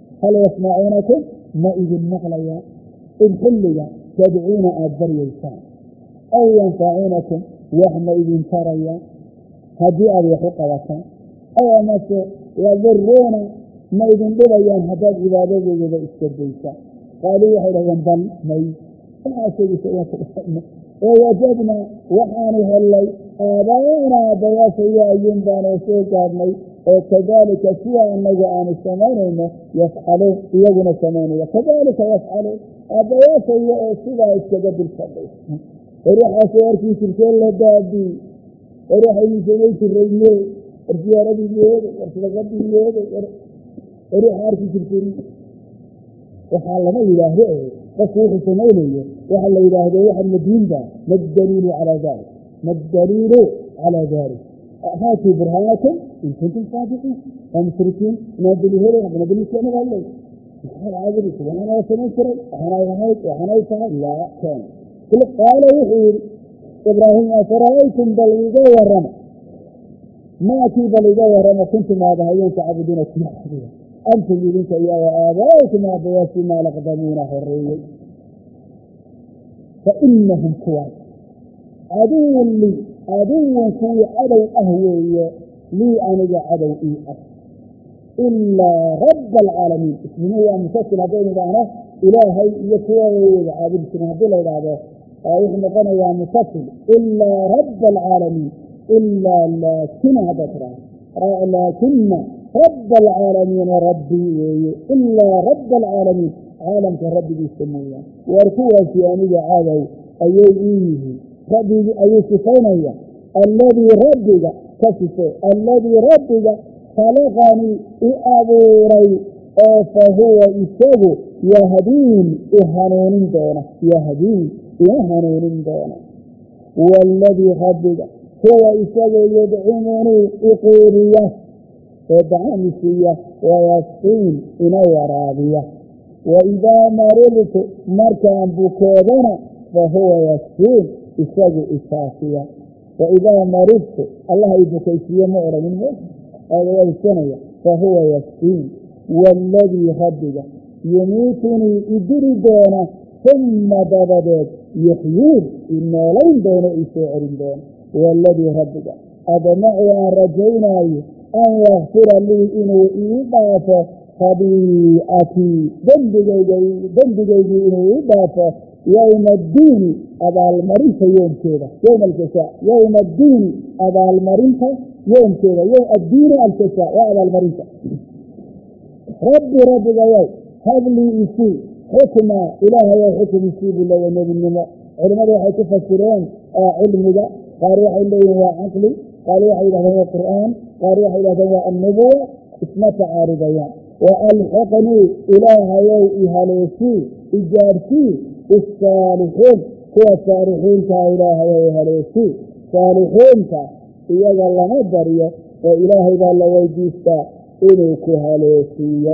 إن حليا تدعون أدبر يلسان أو ينفعونكم وحما إذن تريا هدي أبي حقوة أو أمس يضرون ما إذن بليان هداد عبادته إذا استرديسا قالوا وحيدا ينبل مي فأسوا بسيئة الحكمة ووجدنا وحانها اللي آبانا بياسيا ينبان وسيقاد مي وكذلك سوى النجاة عن السمانين يفعلون يجن السمانين وكذلك يفعلون بياسيا سوى استجد الفضل روح أسوار في سلسل الدادي روح يسويت الرجل الزيارة باليوم والسلقات باليوم روح عارفي سلسل وحال ما يلاهده فصوح سمينيه وحال يلاهده وحال مدين ده ما الدليل على ذلك هاتوا برهانكم إن كنتم صادقين ومشركين نادلوا هنا ونادلوا كأنا بالله عابدك وأنا سنكرك وأنا رهيت وأنا يفعل لا كان قال وحيد إبراهيم أفرأيتم بلغة ورمى ما في بلغة ورمى كنتم هذا هيون تعبدون التنحرية أنتم يريدك إياه وآبائكم أبواتي ما لقدمون حرية فإنهم كوان عدو لي عدو في عدو أهوية لي أنا عدو إيه إلا رب العالمين اسمه هو مسلسل هذين معنا إلهي يكوى عابد سنة بلا إلهي وإحنا قلنا يا مسلسل إلا رب العالمين إلا لكن هذا لكن رب العالمين ربي إلا رب العالمين عالم كربي بالسمية واركوها في أني عادوا أيوه ربي أيوه الذي ربك كسفه الذي ربك خلقني أبوري فهو إساغو يهدين إهانون دونه والذي ربك هو إساغو يدعوني إقورية يدعوني فيه ويسقين إنه راضية وإذا مررت مركا بكودنا فهو يسقين إساغو إسافية وإذا مررت الله يبكيسية مؤرى من وجه هذا السنة فهو يسقين والذي ربك يميتني إدري دونه ثم دبدت يحيون إنه لين دونه إسعر دونه والذي ربك أدمعي رجينا أن يغفر لي إنه إضافة خبيئتي دنبجي إنه إضافة يوم الدين أبا المريسة يوم كذا يوم الجزاء يوم الدين أبا المريسة يوم كذا يوم الدين الجزاء وأبا المريسة ربي يوم هذا لي إسي حكمة إلهي حكم إسي بالله والنبي النماء علماء waxay ku fasireen cilmiga qaar waxay leeyihiin waa aqli qaar waxay yiraahdeen waa qur'aan qaar waxay yiraahdeen waa an-nubuwa isma ta'aridayaan wa al-haqni ilaahayow ihaleesi ijaarti الصالحين هو الصالحين كإلهي وهليسي صالحين إيجا الله نبريه وإلهي بالله ويجيستا إليك هليسي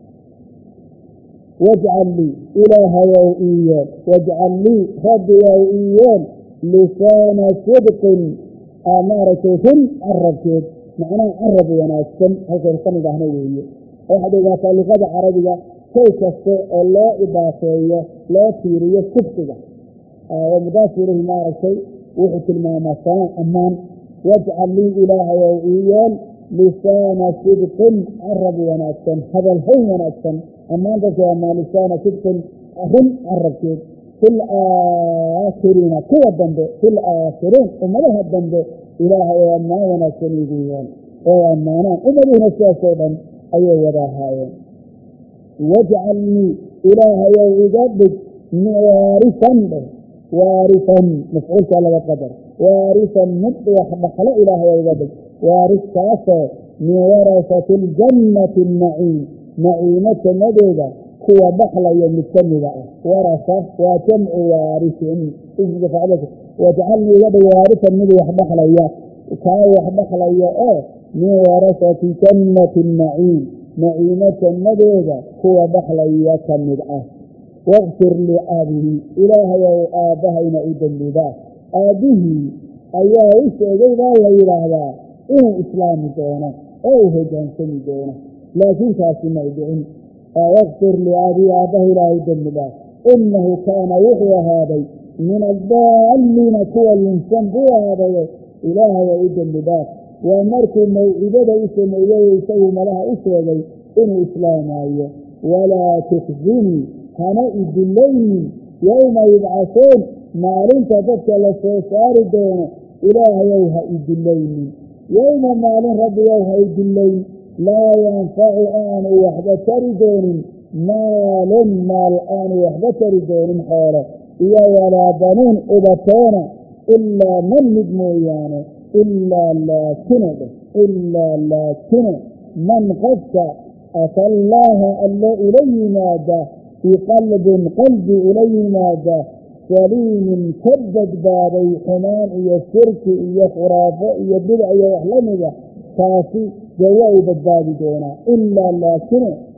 واجعل لي إلهي وإيان واجعل لي ربي وإيان لسان صدق أمارة ثم عربتين معناه عرب وناسكم هذا الثاني ده نويه واحد إذا قال لغة عربية كيف لا إضافية لا تيرية كفتة ومضافره ما شيء وحك المامسان أمان واجعل لي إلهي وإيان لسان صدق عرب وناسكم هذا الحين وناسكم أمان ذلك أما لسان صدق أهم عربتين في الآخرين كوى الدنب في الآخرين وما لها الدنب إلهي وأما وناسكم يجيان وأمانا أمرين الساسودا أيها وراهايا واجعلني إلهي وإجابك وارثا مفعولك على القدر وارثا مطوح بحل إلهي وإجابك وارث كاسا من ورثة الجنة النعيم نعيمة مدودة هو بحل يوم السنة ورثة وجمع وارث إذن فعلك واجعلني يد وارثا مطوح بحل إياه كاوح بحل إياه من ورثة جنة النعيم نعيمة مدودة هو بحل إياك مدعاه واغفر لآبه إلهي وآبهين إدلباه آبه أيها إسعجي الله إلهي إنه إسلام دونه أو هجان سمي دونه لكن كاسم إدعين واغفر لآبه آبه إلهي إدلباه إنه كان يحيى هذا من الضالين كوى الإنسان بوا هذا إلهي إدلباه ومركو موعدة اسم إليه يسوي ملها إسرائيل إنه إسلام أيه ولا تخزني هنا إدلين يوم يبعثون مالين تفتح لسيسار دونه إلهي يوها إدلين يوم مالين رب يوها إدلين لا ينفع آن وحدة تردون مال آن وحدة تردون حاله إيا ولا بنون أبطانا إلا من مدمويانه إلا لكن من قفت أتى الله ألا إليه ماذا في قلب إليه ماذا سليم كبد بابي حمان إيا الشرك إيا خرافة إيا بدع إيا وحلمه كافي جوائب الباب دونا إلا لكن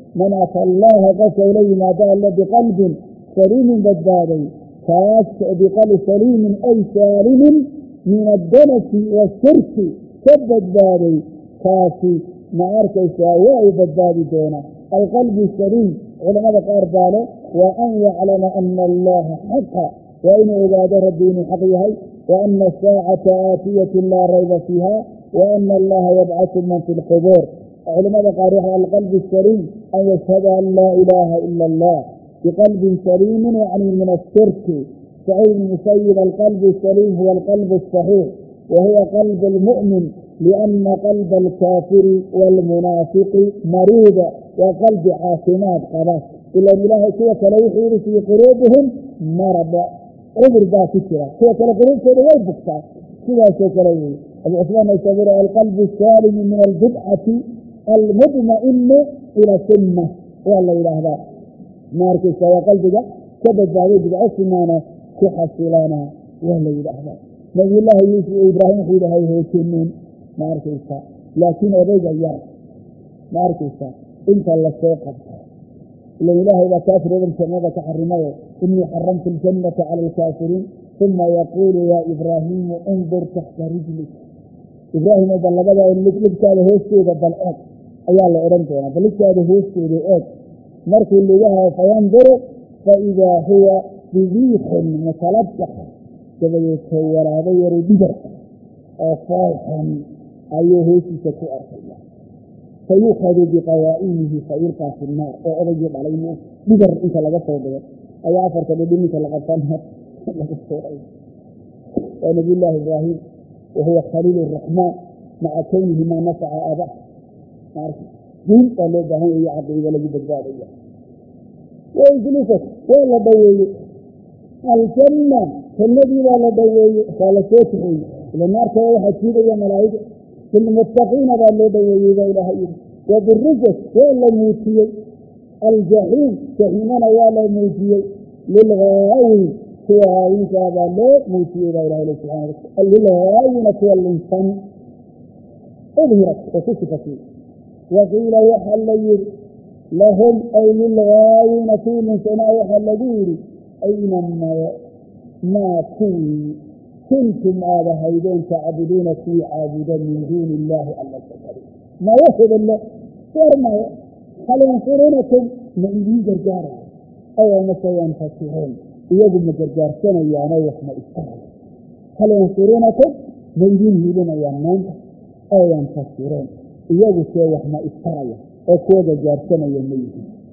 من أتى الله قف إليه ما دال بقلب سليم بدبادي كاس بقلب سليم أي سالم من الدنس والشرك كبدبادي كاسي معارك إسراء بدبادي دونا القلب السليم علماء قارباله وأن يعلم أن الله حق وإن عباد ربين حقيه وأن الساعة آتية لا ريب فيها وأن الله يبعث من في القبور علماء قارباله القلب السليم أن يشهد أن لا إله إلا الله بقلب سليم يعني من الشرك سعيد مسيب القلب السليم هو القلب الصحيح وهو قلب المؤمن لأن قلب الكافر والمنافق مريض وقلب عاصمات خلاص إلا إله كيف لا يحير في قلوبهم مرض عذر باكترة كيف لا قلوب كيف لا يبقى كيف لا يحير الإسلام يصبر القلب السالم من البدعة المطمئن إلى سنة والله إله ذا ماركس وقلبك كبد هذه بدعة سنانة كحصلانا والله إله ذا نبي الله يوسف إبراهيم حيث هاي سنين ماركس لكن أبيض يرى ماركس انت اللي سوقت إلا إله إذا كافر إذن سماذا كحرمه إني حرمت الجنة على الكافرين ثم يقول يا إبراهيم انظر تحت رجلك إبراهيم إذا لبدا لك هذا هوستي إذا بالأك أيها الله أرمتنا فلك هذا هوستي بأك مركي اللي لها فينظر فإذا هو بذيح متلبح كذا يتهور هذا يريد أفاحا أيه هوستي سكوء الله فيؤخذ بقوائمه فيلقى في النار وأرجب عليه بدر انت لغا صوبه اي عفر كدين انت لغا فنها ونبي الله إبراهيم وهو خليل الرحمن مع كونه ما نفع أباه عارف دين قالوا ده هي عقيدة لجد الزارية وإجلسك ولا دوي الجنة فالنبي ولا دوي قال سوته للنار كواحد كده يا ملائكة في المتقين ولا دوي ذا إله إلا وبالرجس ولا موتي الجحيم جحيمنا ولا موتي للغاوي كواهين كذا لا موتي ذا إله إلا سبحانه للغاوين كوا الإنسان أظهرت وكشفت وقيل يحل لهم أي للغاوين في من سماء يحل أينما ما كنتم هذا هيدين تعبدون في عابدا من دون الله ألا تكرم ما يحب الله فرما هل ينصرونكم من دي جرجارة أو مثلا ينفسرون يجب جرجار سنة يا نوح ما إستعاد هل ينصرونكم من دين هيدين يا نوح أو ينفسرون يجب سيوح ما إستعاد أو كود جرجار سنة يا نوح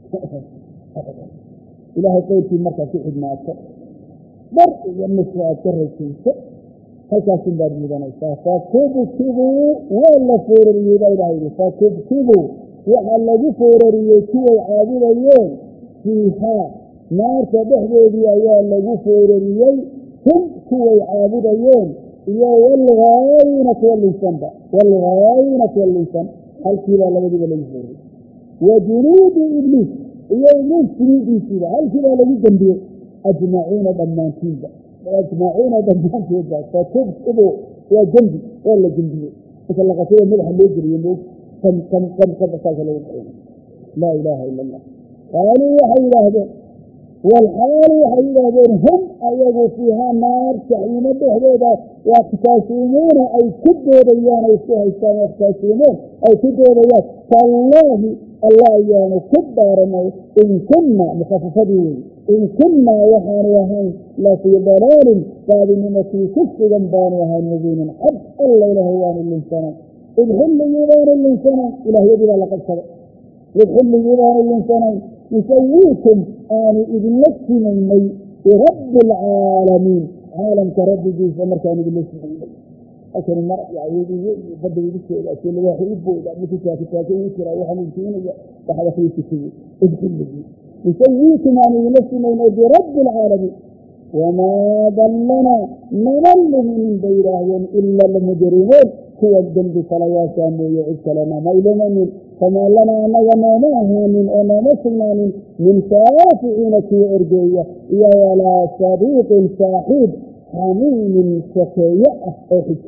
إلهي قيل في مركز في حدماته برء يمسوا أكرر halkaas baad mudanaysaa faakubkibuu waa la foorariyey baa ilaahay faakubkibuu waxaa lagu foorariyey kuway caabudayeen fiihaa naarta dhexdeedii ayaa lagu foorariyey hum kuway caabudayeen iyo walghaayina kuwa linsanba walghaayina kuwa linsan halkiibaa labadiiba lagu foorariyey wa junuudu ibliis iyo ibliis junuudiisiiba halkiibaa lagu dambiyey ajmaciina dhammaantiinba أجمعون دمجان فيها فتبقوا يا جنبي ولا جنبي مثل لقصية ملح الليجري يموت كم أساس لا إله إلا الله قالوا وحي الله والحال وحي الله هم أيضوا فيها نار شعين بحدودة واقتاسمون أي كدوا ريان يستوها السلام واقتاسمون أي كدوا ريان فالله الله يعني كدارنا إن كنا مخففين إن كنا وحان وهان لا في ضلال قادمين في كفر جنبان وهان مبين حد الله له وان الإنسان ادخل يبان الإنسان إله يجب لقد سبق ادخل يبان الإنسان يسويكم آن إذن نفسي مني رب العالمين عالم كرب جيس أمر كان بالله سبحانه أكثر المرء يعيد يفضل يذكر الأشياء اللي يحبه إذا مثل كاتفاته يذكر أي حمل فينا فحدث يكتبه ادخل لجيس يسويكم عن نفسي من أجل رب العالمين وما ضلنا نضل من بيراهم إلا المجرمون هو الذنب فلا يسام ويعز لنا ميلمن فما لنا نغنى من أمامتنا من شافعين في أرجية يا ولا صديق صاحب حميم شقيئة أو حكاء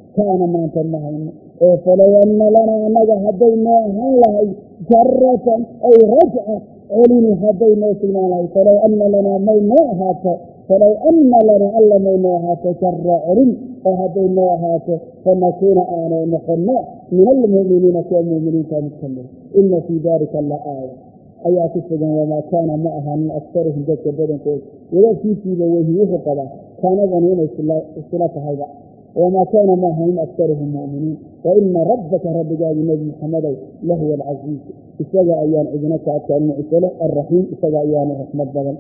kaana maanta ma hayno oo falow anna lanaa annaga haddaynoo ahaan lahay jaratan ay rajca celini haddaynoo sugnaan lahay falow anna lanaa maynoo ahaato falow anna lanaa alla maynoo ahaato jara celin oo haddaynoo ahaato fanakuuna aanay noqonno min almu'miniina kuwa mu'miniinta mid ka mida ina fii dalika la aaya ayaa ku sugan wamaa kaana ma ahaanin aktaruhum dadka badankood wadaadkiisiiba wehi wuxuu qabaa kaanadani inay isla tahayba wamaa kaana ma ahaanin aktaruhum mu'miniin waina rabbaka rabbigaagi nebi maxamedow lahuwa alcasiiz isaga ayaan cidina ka adkaanin isale alraxiim isaga ayaana raxmad badan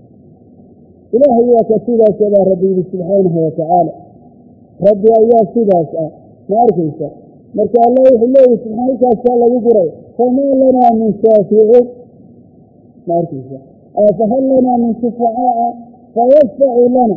ilaahay waa ka sidaasabaa rabbi yidhi subxaanahu watacaala rabbi ayaa sidaas ah ma arkaysa marka alla wuxuu leeyahy subxaanakaasaa lagu guray famaa lanaa min shaaficiin ma arkaysa fahal lanaa min shufacaa'a fayashfacu lana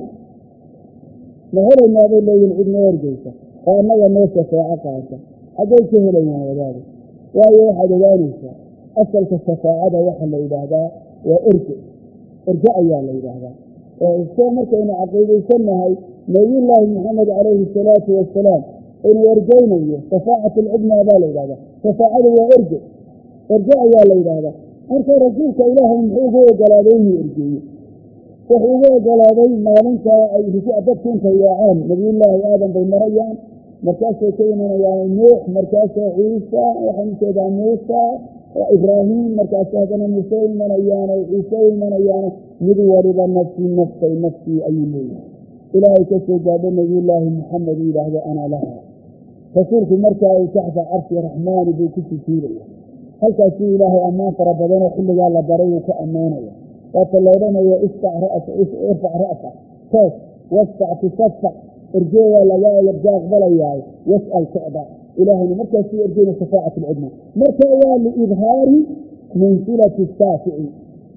ma helaynaa bay leeyihin cid noo ergeysa oo annaga noo shafaaco qaata hadday ka helayaan wadaada waayo waxaad ogaanaysaa asalka shafaacada waxaa la yidhaahdaa waa erge ayaa la yidhaahdaa soo markaynu caqiidaysannahay nabiyullaahi maxamed calayhi salaatu wasalaam inuu ergeynayo shafaacat alcudmaa baa la yidhahdaa shafaacadu waa erge ayaa la yidhaahdaa marka rasuulka ilaahay muxuu ugu ogolaaday inuu ergeeyo wuxuu ugu ogolaaday maalintaa ay dadku intay yaacaan nabiyullaahi aadam bay marayaan markaasay ka imanayaan nuux markaasa ciisa waxaan ujeedaa muusa ibraahim markaasa haddana muuse u imanayaano ciise u imanayaano mid waliba nafsii ayuu leeyahay ilaahay ka soo gaadho nabiyullaahi maxamed u yidhaahdo anaa lahaa rasuulku markaa uu taxta carshi raxmaani buu ku sujuudaya halkaasuu ilaahay ammaan fara badanoo xilligaa la baray uu ka ammaanaya waata la odhanayo irfac ra'sa toos wasfac tusafac ergee waa laga aqbalayaa was'al tucda ilaahayna markaasuu ergeyna shafaacat alcudma marka waa liidhaari mansilati shaafici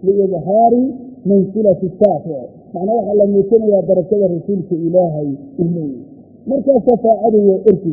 macnaa waxaa la muujinayaa barakada rasuulka ilaahay u leeyahy markaa shafaacadu waa erki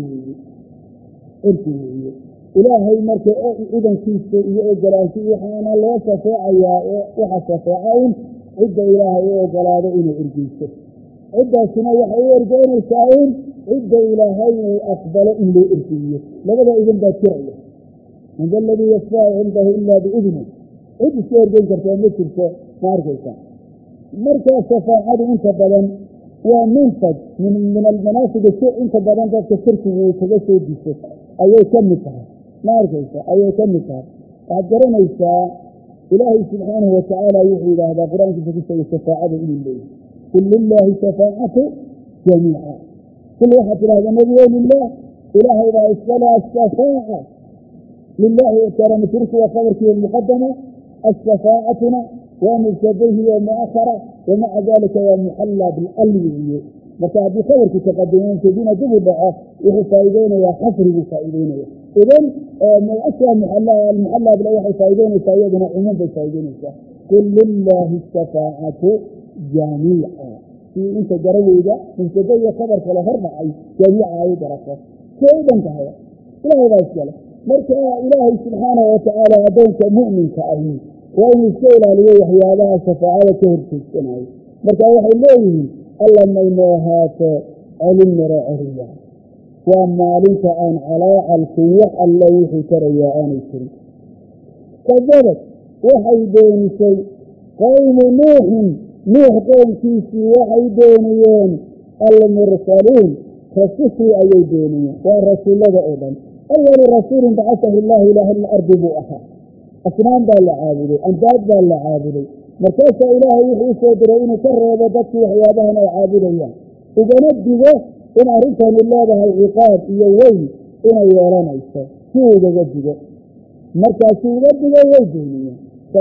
weeye ilaahay marka ciidankiisa iyo ogolaansho waxaana loo shafeecayaa waxa shafeeca un cidda ilaahay u ogolaado inay ergeyso ciddaasina waxay u ergeynaysaa un cidda ilaahay uu aqbalo in loo ergeeyo labada idin baa jiraya man da aladii yashfacu cindahu ilaa biidni cid iska ergeyn kartaa ma jirto ma arkaysaa markaa shafaacadu inta badan waa manfad min almanaasib inta badan dadka shirkigu uu kaga soo diso ayay ka mid tahay ma arkaysa ayay ka mid tahay waxaad garanaysaa ilaahay subxaanahu watacaala wuxuu yidhaahdaa qur-aankiisa ku sheegay shafaacada inuu leeyahy qul lilaahi shafaacatu jamiica kul waxaad tidhahda nebiyo lilah ilaahay baa iskale ashafaaca lilaahi tara mashruuki waa khabarkii muqadama ashafaacatuna waa mubtadahi wa mu'akhara wamaca dalika waa muxallaa bilalwiye marka haddii khabarkii taqadimantadina dib u dhaco wuxuu faa'iideynayaa xasriguu faa'iideynaya idan almuxallaa bila waxay faa'ideynaysaa iyaduna cumuum bay faa'ideynaysaa qul lilaahi shafaacatu jamiica sii inta garaweyda mubtada iyo khabar kale hor dhacay jamiica ay garato say dhan tahay ilaahay baa iskale marka ilaahay subxaanahu watacaala addoonka mu'minka ahi waa inuu iska ilaaliyo waxyaabaha shafaacada ka horjeegsanayo marka waxay leeyihiin alla maynoo ahaato celin maro celiya waa maalinta aan calaacalku wax alla wuxuu tarayaa aanay jirin kadabad waxay beenisay qowmu nuuxin nuux qoomkiisii waxay beeniyeen almursaluun rasushii ayay beeniyeen waa rasuullada oo dhan awalu rasuulin bacasahu illaahu ilaa ahli lardi buu ahaa asnaam baa la caabuday andaad baa la caabuday markaasaa ilaahay wuxuu u soo diray inuu ka reebo dadkii waxyaabahan ay caabudayaan ugana digo in arrintani leedahay ciqaab iyo weyn inay yeelanayso si ugaga digo markaasuu uga digo way beeniyeen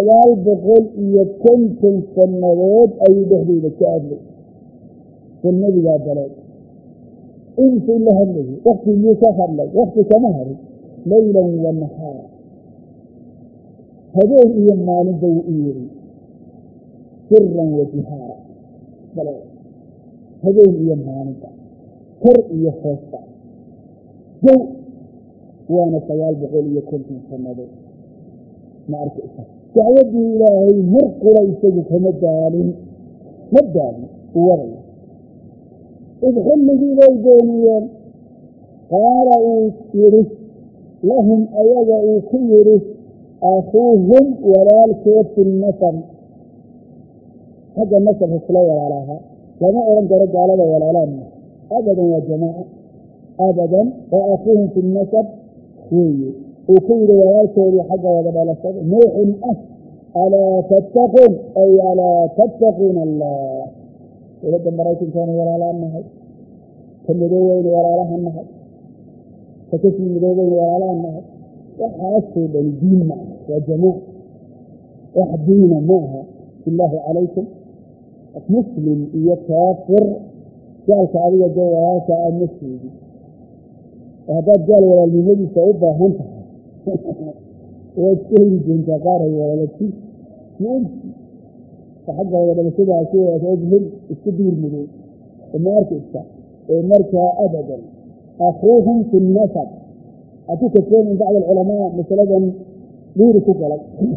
950 sannadood ayuu dhexdooda ka adlay sanadigaa daleed intii la hadlayay waktigii ka hadlay wakti kama harin laylan wa nahaara habeen iyo maalinba wuu u yiri siran wa jihaara daleed habeen iyo maalinba kor iyo hoosta jow waana 950 sannadood ma arkaysa dacwadii ilaahay mar qura isagu kama daalin uwadaya id xilligii bay beeniyeen qaala uu yidhi lahum ayaga uu ku yidhi akhuuhum walaalkood fi nasab xagga nasabka kula walaalaha lama odhan karo gaalada walaalaan abadan waa jamaaca abadan waa akhuuhum fi nasab weeye uu ku yidhi walaalkoodii xagga wada dhalashada nuuxun alaa tattaquun ay alaa tattaquuna allah dowladda maraykankaanu walaalaan nahay ka midoobeynu walaalaha nahay ka kasii midoobeynu walaalaha nahay waxaasoo dhan diin ma aha waa jamaac wax diina ma aha bilaahi calaykum muslim iyo kaafir gaalka adiga dee walaalka aad ma sheegi haddaad gaal walaalnimadiisa u baahan tahay waad ka heli doontaa qaaray walaalati xagga wada dhalashadaasi hel isku diir mudow ma arkaysa markaa abadan akhuuhum fi nasab hadduu kasoo min bacd alculamaa masaladan dhiiri ku galay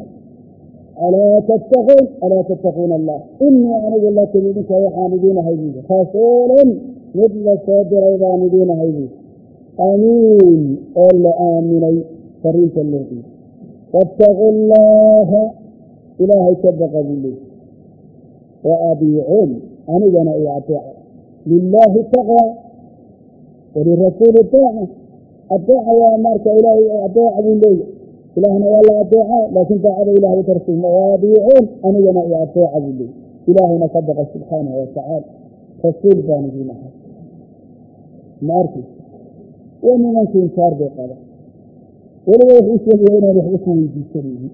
alaa tattaquuna allah inii anigu lakum idinka waxaan idiin ahay buudi rasuulan mid la soo diray baan idiin ahay buudi amiin oo la aaminay fariinta loo diiday wattaqu llaaha ilaahay ka baqa buu leey wa adiicuun anigana i ateeca lilaahi taqwa walirasuuli taaca adeeca waa marka ilaahay adeeca buu leeya ilaahna waa la adeeca laakiin daacada ilahay tarsuuma wa adiicuun anigana i adeeca buu leey ilaahayna ka baqa subxaanahu watacaala rasuul baan idiin ahay ma arkaysa waa nimankii inkaar bay qaba weliba wuxuu sheegaya inaan waxba ku weydiisanaynin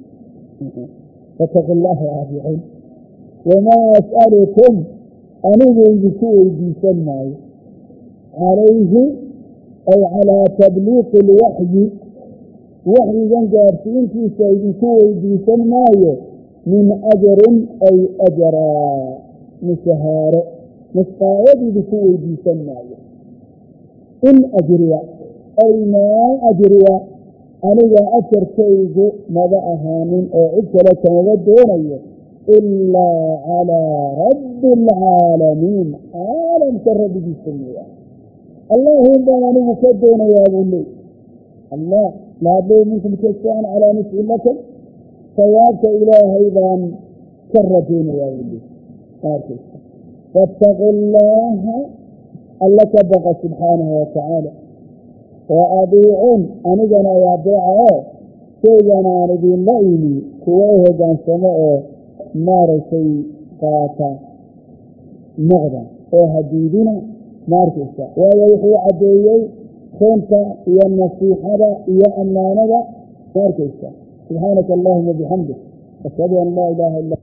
fataqu llaha adiicuun wamaa as'alukum anigu idinku weydiisan maayo calayhi ay calaa tabliiqi ilwaxyi waxyigan gaarsiintiisa idinku weydiisan maayo min ajarin ay ajaraa mushahaaro musqaayad idinku weydiisan maayo in ajriya ay maa ajriya aniga ajarkaygu maba ahaanin oo cid kale kamaba doonayo ilaa calaa rabbi alcaalamiin caalamka rabbigiisa mooya allahum baan anigu ka doonayaa buu leey allah laadlow minkum kasaan calaa nafsi lakum sawaabka ilaahay baan ka rajaynayaa buu leey arkaysa wattaqu llaaha alla ka baqa subxaanahu watacaala wa adiicuun anigana ay adeeca oo shaygana aan idinla imi kuwa u hoggaansamo oo maaragtay qaata noqda oo hadiidina ma arkaysa waayo wuxuu caddeeyey keenta iyo nasiixada iyo ammaanada ma arkaysa subxaanaka allahuma bixamdik ashhadu an laa ilaaha illa